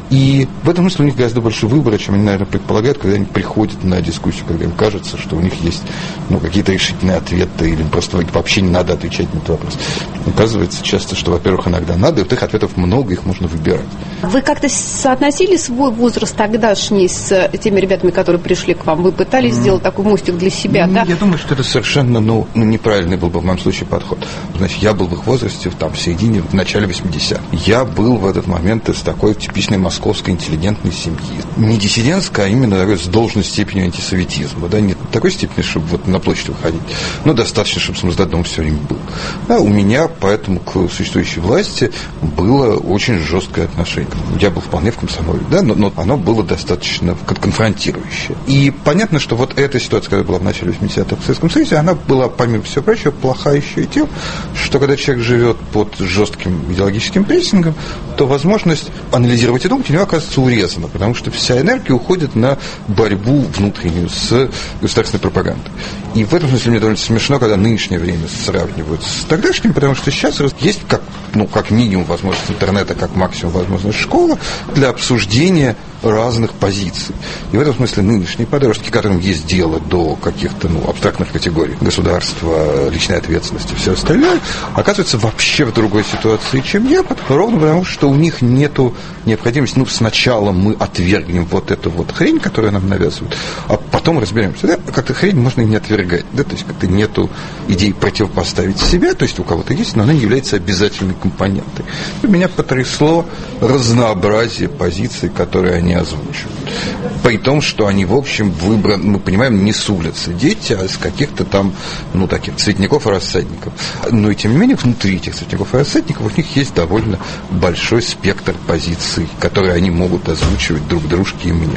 Speaker 17: и в этом смысле у них гораздо больше выбора, чем они, наверное, предполагают, когда они приходят на дискуссию, когда им кажется, что у них есть, ну, какие-то решительные ответы, или им просто вообще не надо отвечать на этот вопрос. Оказывается часто, что, во-первых, иногда надо, и вот их ответов много, их можно выбирать.
Speaker 1: Вы как-то соотносили свой возраст тогдашний с теми ребятами, которые пришли к вам? Вы пытались mm. сделать такой мостик для себя, mm, да?
Speaker 17: Я думаю, что это совершенно, ну, неправильный был бы в моем случае подход. Значит, я был в их возрасте, там, в середине, в начале восьмидесятых. Я был в этот момент из такой типичной московской интеллигентной семьи. Не диссидентской, а именно такой, с должной степенью антисоветизма. Да? Не такой степени, чтобы вот на площадь выходить, но достаточно, чтобы самоздат дома все время был. Да, у меня поэтому к существующей власти было очень жесткое отношение. Я был вполне в комсомоле, да? но, но оно было достаточно конфронтирующее. И понятно, что вот эта ситуация, которая была в начале восьмидесятых в Советском Союзе, она была, помимо всего прочего, плоха еще и тем, что когда человек живет под жестким идеологическим прессингом, то возможность анализировать и думать у него оказывается урезана, потому что вся энергия уходит на борьбу внутреннюю с государственной пропагандой. И в этом смысле мне довольно смешно, когда нынешнее время сравнивают с тогдашним, потому что сейчас есть как, ну, как минимум возможность интернета, как максимум возможность школа для обсуждения разных позиций. И в этом смысле нынешние подростки, которым есть дело до каких-то, ну, абстрактных категорий государства, личной ответственности и все остальное, оказываются вообще в другой ситуации, чем я, ровно потому, что у них нету необходимости, ну, сначала мы отвергнем вот эту вот хрень, которую нам навязывают, а потом разберемся. Да? Как-то хрень можно и не отвергать. Да? То есть как-то нету идеи противопоставить себя, то есть у кого-то есть, но она не является обязательной компонентой. И меня потрясло разнообразие позиций, которые они озвучивают. При том, что они, в общем, выбраны, мы понимаем, не с улицы дети, а с каких-то там, ну, таких цветников и рассадников. Но и тем не менее, внутри этих цветников и рассадников у них есть довольно большой спектр позиций, которые они могут озвучивать друг дружке и мне.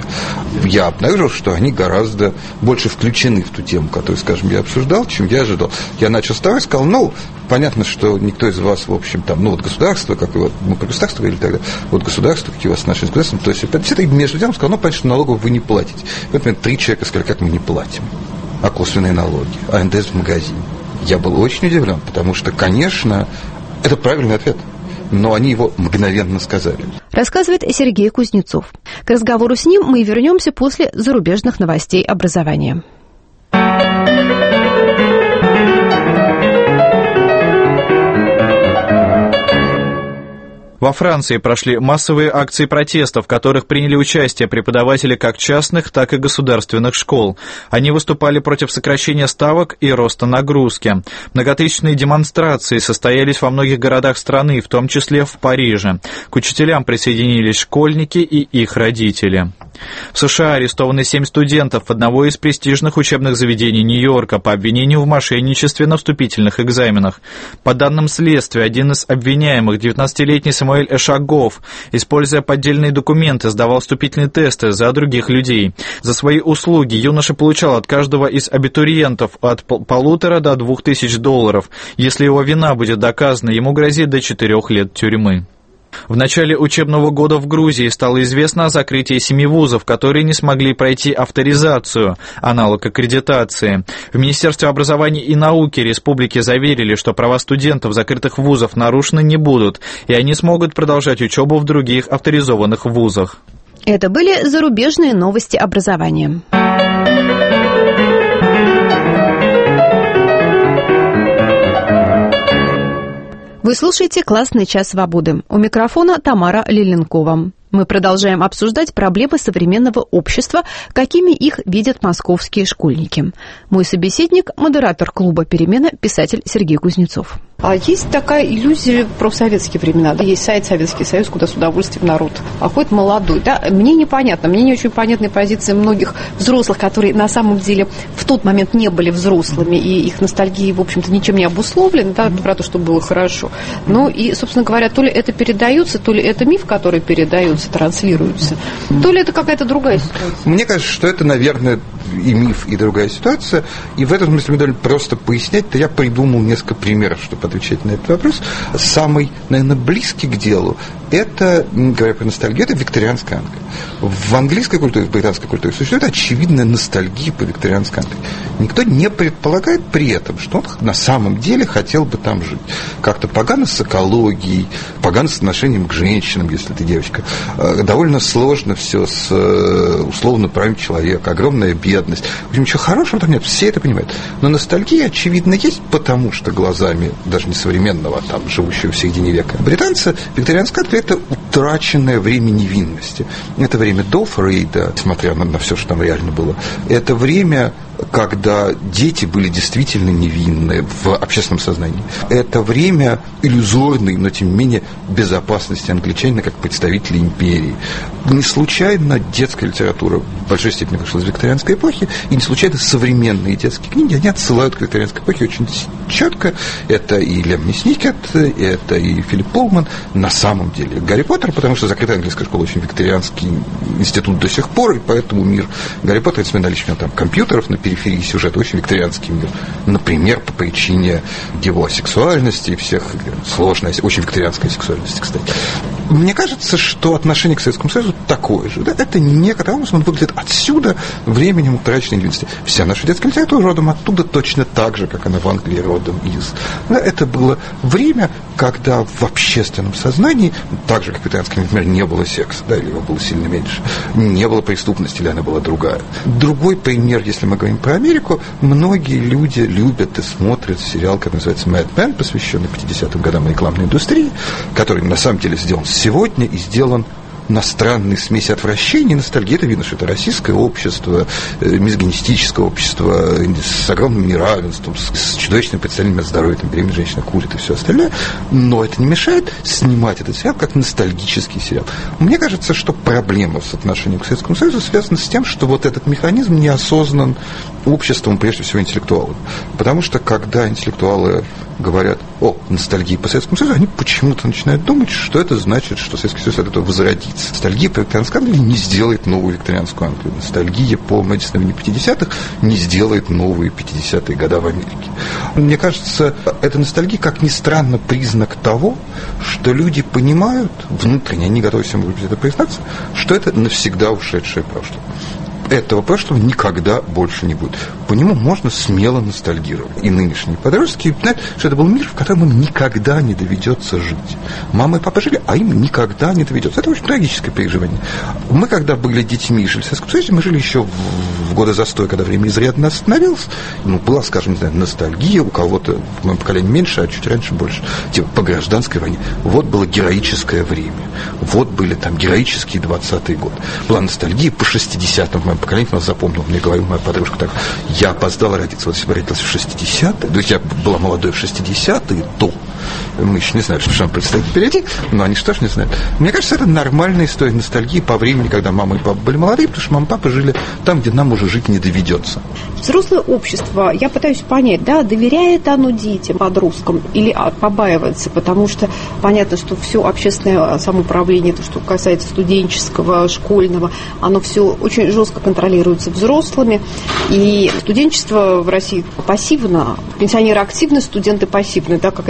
Speaker 17: Я обнаружил, что они гораздо больше включены в ту тему, которую, скажем, я обсуждал, чем я ожидал. Я начал с того и сказал, ну, понятно, что никто из вас, в общем, там, ну, вот государство, как и вот, мы про государство говорили тогда, вот государство, какие у вас отношения с государством, то есть, все это между делом сказал, ну, понятно, что налогов вы не платите. И вот, например, три человека сказали, как мы не платим, а косвенные налоги, а эн дэ эс в магазине. Я был очень удивлен, потому что, конечно, это правильный ответ. Но они его мгновенно сказали.
Speaker 1: Рассказывает Сергей Кузнецов. К разговору с ним мы вернемся после зарубежных новостей образования.
Speaker 2: Во Франции прошли массовые акции протеста, в которых приняли участие преподаватели как частных, так и государственных школ. Они выступали против сокращения ставок и роста нагрузки. Многотысячные демонстрации состоялись во многих городах страны, в том числе в Париже. К учителям присоединились школьники и их родители. В США арестованы семь студентов одного из престижных учебных заведений Нью-Йорка по обвинению в мошенничестве на вступительных экзаменах. По данным следствия, один из обвиняемых, девятнадцатилетний Самуэль Эшагов, используя поддельные документы, сдавал вступительные тесты за других людей. За свои услуги юноша получал от каждого из абитуриентов от полутора до двух тысяч долларов. Если его вина будет доказана, ему грозит до четырех лет тюрьмы. В начале учебного года в Грузии стало известно о закрытии семи вузов, которые не смогли пройти авторизацию, аналог аккредитации. В Министерстве образования и науки республики заверили, что права студентов закрытых вузов нарушены не будут, и они смогут продолжать учебу в других авторизованных вузах.
Speaker 1: Это были зарубежные новости образования. Вы слушаете «Классный час свободы». У микрофона Тамара Лиленкова. Мы продолжаем обсуждать проблемы современного общества, какими их видят московские школьники. Мой собеседник – модератор клуба «Перемена», писатель Сергей Кузнецов.
Speaker 18: А есть такая иллюзия про советские времена. Да, есть сайт «Советский Союз», куда с удовольствием народ ходит молодой. Да? Мне непонятно, мне не очень понятны позиции многих взрослых, которые на самом деле в тот момент не были взрослыми, и их ностальгия, в общем-то, ничем не обусловлена, да, про то, что было хорошо. Ну и, собственно говоря, то ли это передается, то ли это миф, который передается, транслируется, то ли это какая-то другая ситуация.
Speaker 17: Мне кажется, что это, наверное, и миф, и другая ситуация. И в этом смысле мне довольно просто пояснять, то я придумал несколько примеров, чтобы отвечать на этот вопрос. Самый, наверное, близкий к делу – это, говоря про ностальгию, это викторианская Англия. В английской культуре, в британской культуре существует очевидная ностальгия по викторианской Англии. Никто не предполагает при этом, что он на самом деле хотел бы там жить. Как-то погано с экологией, погано с отношением к женщинам, если ты девочка. Довольно сложно все с условно правами человека, огромная бедность. В общем, ничего хорошего там нет, все это понимают. Но ностальгия, очевидно, есть, потому что глазами даже не современного, а там, живущего в середине века британца, викторианская Англия – это утраченное время невинности. Это время до Фрейда, несмотря на, на все, что там реально было. Это время, когда дети были действительно невинны в общественном сознании. Это время иллюзорной, но тем не менее безопасности англичанина как представителей империи. Не случайно детская литература в большой степени вышла из викторианской эпохи, и не случайно современные детские книги, они отсылают к викторианской эпохе очень четко. Это и Лемни Сникет, это и Филипп Пулман. На самом деле Гарри Поттер, потому что закрытая английская школа очень викторианский институт до сих пор, и поэтому мир Гарри Поттера, несмотря на наличие там компьютеров на периферии сюжета, очень викторианский мир. Например, по причине его сексуальности и всех сложной, очень викторианской сексуальности, кстати. Мне кажется, что отношение к Советскому Союзу такое же. Да? Это некоторым образом он выглядит отсюда временем утраченной невинности. Вся наша детская литература родом оттуда точно так же, как она в Англии родом из. Да? Это было время, когда в общественном сознании, так же, как в викторианском, например, не было секса, да, или его было сильно меньше, не было преступности, или она была другая. Другой пример, если мы говорим про Америку, многие люди любят и смотрят сериал, который называется «Mad Men», посвященный пятидесятым годам рекламной индустрии, который на самом деле сделан сегодня и сделан на странной смеси отвращения и ностальгии. Это видно, что это российское общество, мизогинистическое общество с огромным неравенством, с чудовищным представлением о здоровье, там беременная женщина курит и все остальное. Но это не мешает снимать этот сериал как ностальгический сериал. Мне кажется, что проблема с отношением к Советскому Союзу связана с тем, что вот этот механизм не осознан обществом, прежде всего интеллектуалов. Потому что когда интеллектуалы говорят о ностальгии по Советскому Союзу, они почему-то начинают думать, что это значит, что Советский Союз от этого возродится. Ностальгия по викторианской Англии не сделает новую викторианскую Англию. Ностальгия по Мэдисону пятидесятых не сделает новые пятидесятые года в Америке. Мне кажется, эта ностальгия, как ни странно, признак того, что люди понимают внутренне, они готовы всем это признаться, что это навсегда ушедшее прошлое. Этого прошлого никогда больше не будет. По нему можно смело ностальгировать. И нынешние подростки знают, что это был мир, в котором им никогда не доведется жить. Мама и папа жили, а им никогда не доведется. Это очень трагическое переживание. Мы, когда были детьми и жили в Советском Союзе, мы жили еще в, в годы застоя, когда время изрядно остановилось. Ну, была, скажем, не знаю, ностальгия, у кого-то в моем поколении меньше, а чуть раньше больше. Типа по гражданской войне. Вот было героическое время. Вот были там героические двадцатые годы. Была ностальгия по шестидесятым в моем поколение нас запомнил. Мне говорила моя подружка так: я опоздала родиться. Вот если бы родился в шестидесятые, то есть я была молодой в шестидесятые, то мы еще не знаем, что нам предстоит впереди, но они что ж не знают. Мне кажется, это нормальная история ностальгии по времени, когда мама и папа были молодые, потому что мама и папа жили там, где нам уже жить не доведется.
Speaker 18: Взрослое общество, я пытаюсь понять, да, доверяет оно детям, подросткам, или побаивается, потому что понятно, что все общественное самоуправление, то, что касается студенческого, школьного, оно все очень жестко контролируется взрослыми, и студенчество в России пассивно, пенсионеры активны, студенты пассивны, да, какая-то вот такая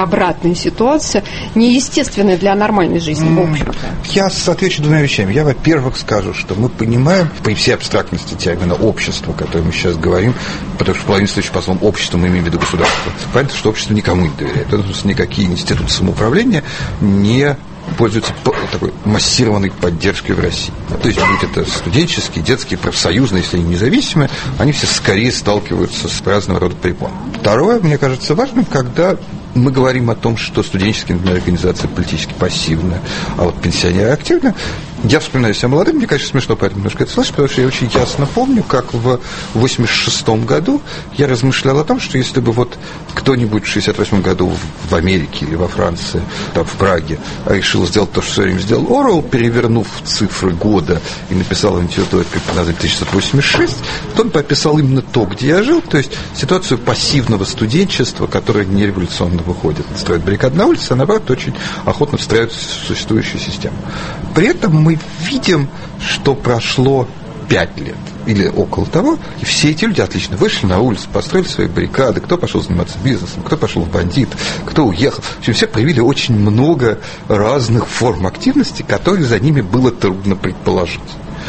Speaker 18: обратная ситуация, неестественная для нормальной жизни, в общем-то.
Speaker 17: Я отвечу двумя вещами. Я, во-первых, скажу, что мы понимаем, при всей абстрактности термина общества, о котором мы сейчас говорим, потому что в половине случаев, по словам общества, мы имеем в виду государство. Понятно, что общество никому не доверяет. В этом смысле никакие институты самоуправления не пользуются такой массированной поддержкой в России. То есть, будь это студенческие, детские, профсоюзные, если они независимые, они все скорее сталкиваются с разного рода препонами. Второе, мне кажется важным, когда мы говорим о том, что студенческие, например, организации политически пассивны, а вот пенсионеры активны. Я вспоминаю себя молодым, мне, конечно, смешно поэтому немножко это слышать, потому что я очень ясно помню, как в восемьдесят шестом году я размышлял о том, что если бы вот кто-нибудь в шестьдесят восьмом году в Америке или во Франции, там, в Праге, решил сделать то, что в свое время сделал Оруэлл, перевернув цифры года и написал институт под названием тысяча девятьсот восемьдесят шесть, то он пописал именно то, где я жил, то есть ситуацию пассивного студенчества, которое не революционно выходит, строит баррикады на улице, а наоборот очень охотно встраивается в существующую систему. При этом мы видим, что прошло пять лет или около того, и все эти люди отлично вышли на улицу, построили свои баррикады, кто пошел заниматься бизнесом, кто пошел в бандит, кто уехал. В общем, все проявили очень много разных форм активности, которые за ними было трудно предположить.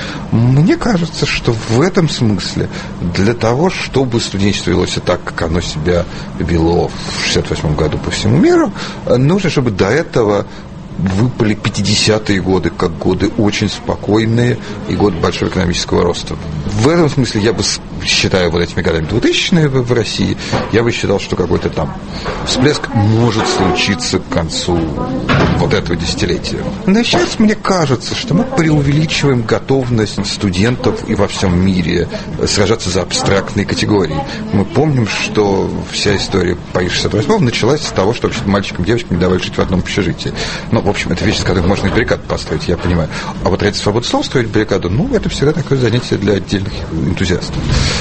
Speaker 17: Мне кажется, что в этом смысле для того, чтобы студенчество вело себя так, как оно себя вело в шестьдесят восьмом году по всему миру, нужно, чтобы до этого выпали пятидесятые годы, как годы очень спокойные и годы большого экономического роста. В этом смысле я бы, считаю вот этими годами двухтысячные в России, я бы считал, что какой-то там всплеск может случиться к концу вот этого десятилетия. Но сейчас мне кажется, что мы преувеличиваем готовность студентов и во всем мире сражаться за абстрактные категории. Мы помним, что вся история Парижа шестьдесят восьмого началась с того, что вообще мальчикам и девочкам не давали жить в одном общежитии. Но, в общем, это вещи, с которых можно и баррикаду построить, я понимаю. А вот ради свободы слова строить баррикаду, ну, это всегда такое занятие для отдельных энтузиастов.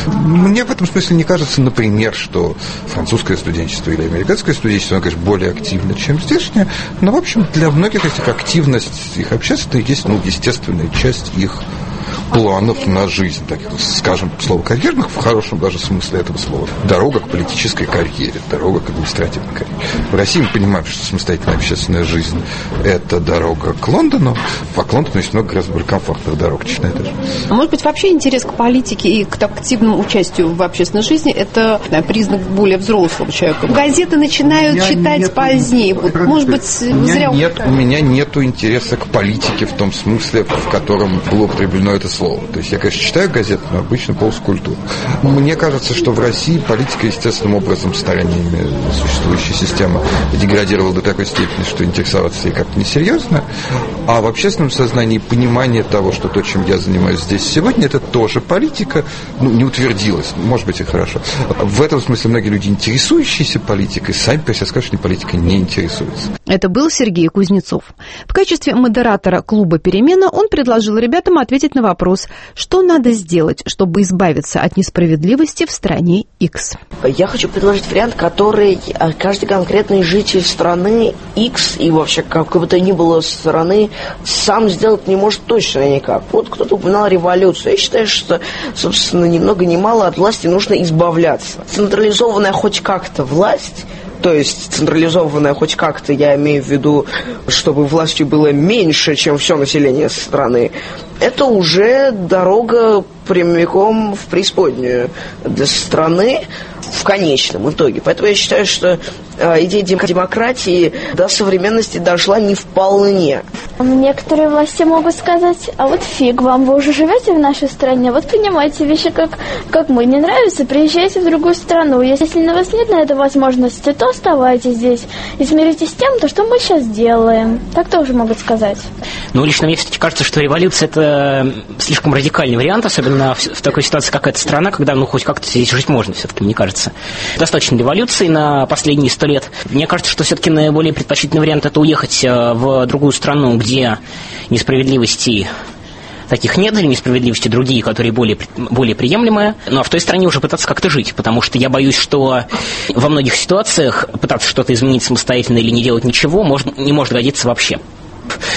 Speaker 17: Мне в этом смысле не кажется, например, что французское студенчество или американское студенчество, оно, конечно, более активно, чем здешнее, но, в общем, для многих этих активность их общественная есть, ну, естественная часть их планов на жизнь, так, скажем, слово карьерных в хорошем даже смысле этого слова. Дорога к политической карьере, дорога к административной карьере. В России мы понимаем, что самостоятельная общественная жизнь – это дорога к Лондону, а к Лондону есть много гораздо более комфортных дорог, честно даже.
Speaker 18: А может быть, вообще интерес к политике и к активному участию в общественной жизни – это да, признак более взрослого человека? Газеты начинают читать нет, позднее. Вот, может быть,
Speaker 17: у меня
Speaker 18: зря...
Speaker 17: Нет, у меня нет интереса к политике в том смысле, в котором было употреблено это слово. То есть я, конечно, читаю газеты, но обычно полскультуру. Мне кажется, что в России политика естественным образом стараниями существующей системы деградировала до такой степени, что интересоваться ей как-то несерьезно. А в общественном сознании понимание того, что то, чем я занимаюсь здесь сегодня, это тоже политика, ну, не утвердилось. Может быть, и хорошо. В этом смысле многие люди, интересующиеся политикой, сами по себе скажут, что политикой не интересуются.
Speaker 1: Это был Сергей Кузнецов. В качестве модератора клуба «Перемена» он предложил ребятам ответить на вопрос, что надо сделать, чтобы избавиться от несправедливости в стране X.
Speaker 3: Я хочу предложить вариант, который каждый конкретный житель страны X и вообще как бы то ни было страны сам сделать не может точно никак. Вот кто-то упоминал революцию. Я считаю, что, собственно, ни много ни мало от власти нужно избавляться. Централизованная хоть как-то власть, то есть централизованная хоть как-то, я имею в виду, чтобы властью было меньше, чем все население страны, это уже дорога прямиком в преисподнюю для страны в конечном итоге. Поэтому я считаю, что э, идея демократии до современности дошла не вполне.
Speaker 4: Некоторые власти могут сказать, а вот фиг вам, вы уже живете в нашей стране, вот принимайте вещи, как, как мы. Не нравится, приезжайте в другую страну. Если на вас нет на это возможности, то оставайтесь здесь и смиритесь с тем, то, что мы сейчас делаем. Так тоже могут сказать.
Speaker 19: Ну, лично мне все-таки кажется, что революция – это слишком радикальный вариант, особенно в, в такой ситуации, как эта страна, когда, ну, хоть как-то здесь жить можно, все-таки, мне кажется. Достаточно революции на последние сто лет. Мне кажется, что все-таки наиболее предпочтительный вариант – это уехать в другую страну, где несправедливости таких нет, или несправедливости другие, которые более, более приемлемые, ну а в той стране уже пытаться как-то жить, потому что я боюсь, что во многих ситуациях пытаться что-то изменить самостоятельно или не делать ничего может, не может годиться вообще.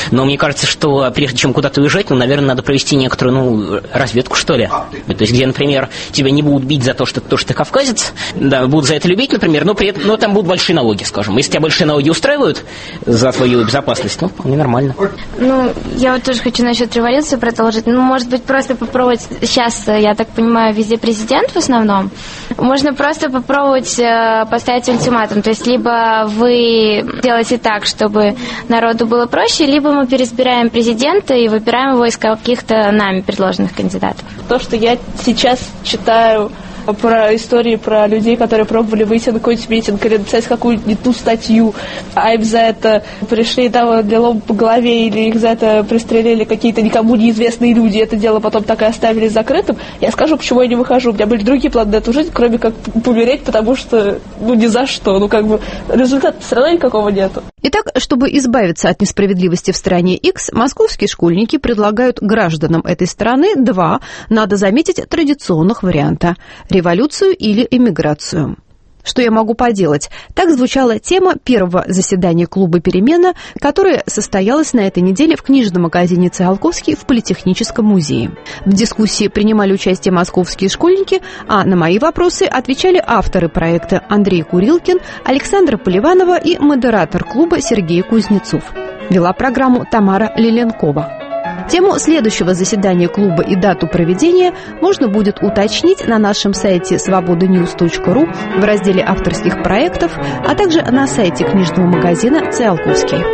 Speaker 19: Но мне кажется, что прежде чем куда-то уезжать, ну, наверное, надо провести некоторую, ну, разведку, что ли. То есть, где, например, тебя не будут бить за то, что, то, что ты кавказец, да, будут за это любить, например, но, при этом, но там будут большие налоги, скажем. Если тебя большие налоги устраивают за твою безопасность, ну, вполне нормально.
Speaker 6: Ну, я вот тоже хочу насчет революции продолжить. Ну, может быть, просто попробовать... Сейчас, я так понимаю, везде президент в основном. Можно просто попробовать поставить ультиматум. То есть, либо вы делаете так, чтобы народу было проще, либо мы переизбираем президента и выбираем его из каких-то нами предложенных кандидатов.
Speaker 9: То, что я сейчас читаю про истории про людей, которые пробовали выйти на какой-нибудь митинг или написать какую-нибудь не ту статью, а им за это пришли там делом по голове или их за это пристрелили какие-то никому неизвестные люди, это дело потом так и оставили закрытым, я скажу, почему я не выхожу. У меня были другие планы на эту жизнь, кроме как помереть, потому что, ну, ни за что. Ну, как бы, результата все равно никакого нету.
Speaker 1: Итак, чтобы избавиться от несправедливости в стране X, московские школьники предлагают гражданам этой страны два, надо заметить, традиционных варианта – революцию или эмиграцию. Что я могу поделать? Так звучала тема первого заседания клуба «Перемена», которое состоялось на этой неделе в книжном магазине «Циолковский» в Политехническом музее. В дискуссии принимали участие московские школьники, а на мои вопросы отвечали авторы проекта Андрей Курилкин, Александра Поливанова и модератор клуба Сергей Кузнецов. Вела программу Тамара Лиленкова. Тему следующего заседания клуба и дату проведения можно будет уточнить на нашем сайте свобода ньюс точка ру в разделе авторских проектов, а также на сайте книжного магазина «Циолковский».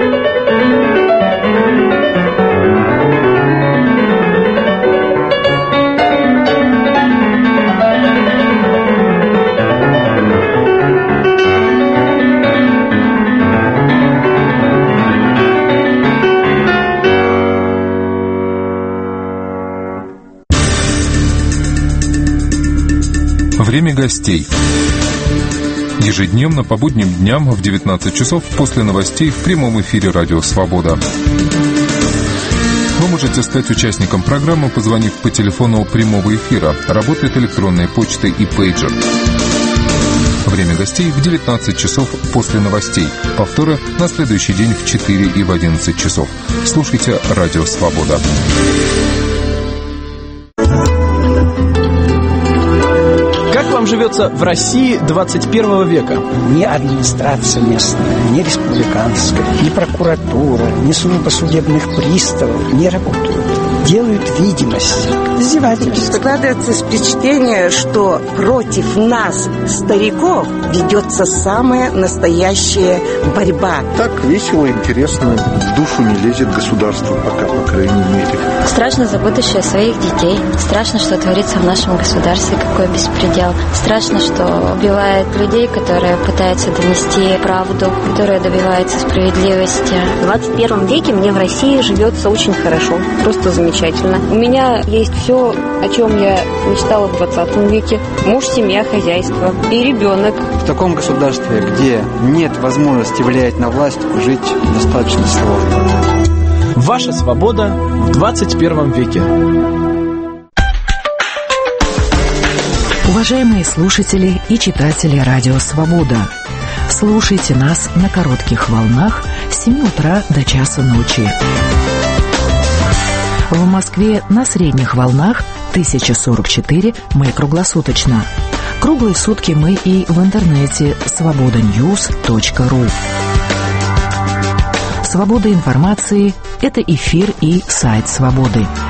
Speaker 20: Время гостей. Ежедневно по будним дням в девятнадцать часов после новостей в прямом эфире «Радио Свобода». Вы можете стать участником программы, позвонив по телефону прямого эфира. Работает электронная почта и пейджер. Время гостей в девятнадцать часов после новостей. Повторы на следующий день в четыре и в одиннадцать часов. Слушайте «Радио Свобода».
Speaker 21: Как вам живется в России двадцать первого века?
Speaker 22: Ни администрация местная, ни республиканская, ни прокуратура, ни служба судебных приставов не работают. Делают видимость, издевательство.
Speaker 23: Складывается впечатление, что против нас, стариков, ведется самая настоящая борьба.
Speaker 24: Так весело, интересно, в душу не лезет государство пока, по крайней мере.
Speaker 25: Страшно за будущее своих детей. Страшно, что творится в нашем государстве, какой беспредел. Страшно, что убивают людей, которые пытаются донести правду, которые добиваются справедливости.
Speaker 26: В двадцать первом веке мне в России живется очень хорошо, просто замечательно. У меня есть все, о чем я мечтала в двадцатом веке. Муж, семья, хозяйство и ребенок.
Speaker 27: В таком государстве, где нет возможности влиять на власть, жить достаточно сложно.
Speaker 21: Ваша свобода в двадцать первом веке.
Speaker 14: Уважаемые слушатели и читатели «Радио Свобода», слушайте нас на коротких волнах с семи утра до часа ночи. В Москве на средних волнах тысяча сорок четыре мы круглосуточно. Круглые сутки мы и в интернете свобода ньюс точка ру. Свобода информации – это эфир и сайт «Свободы».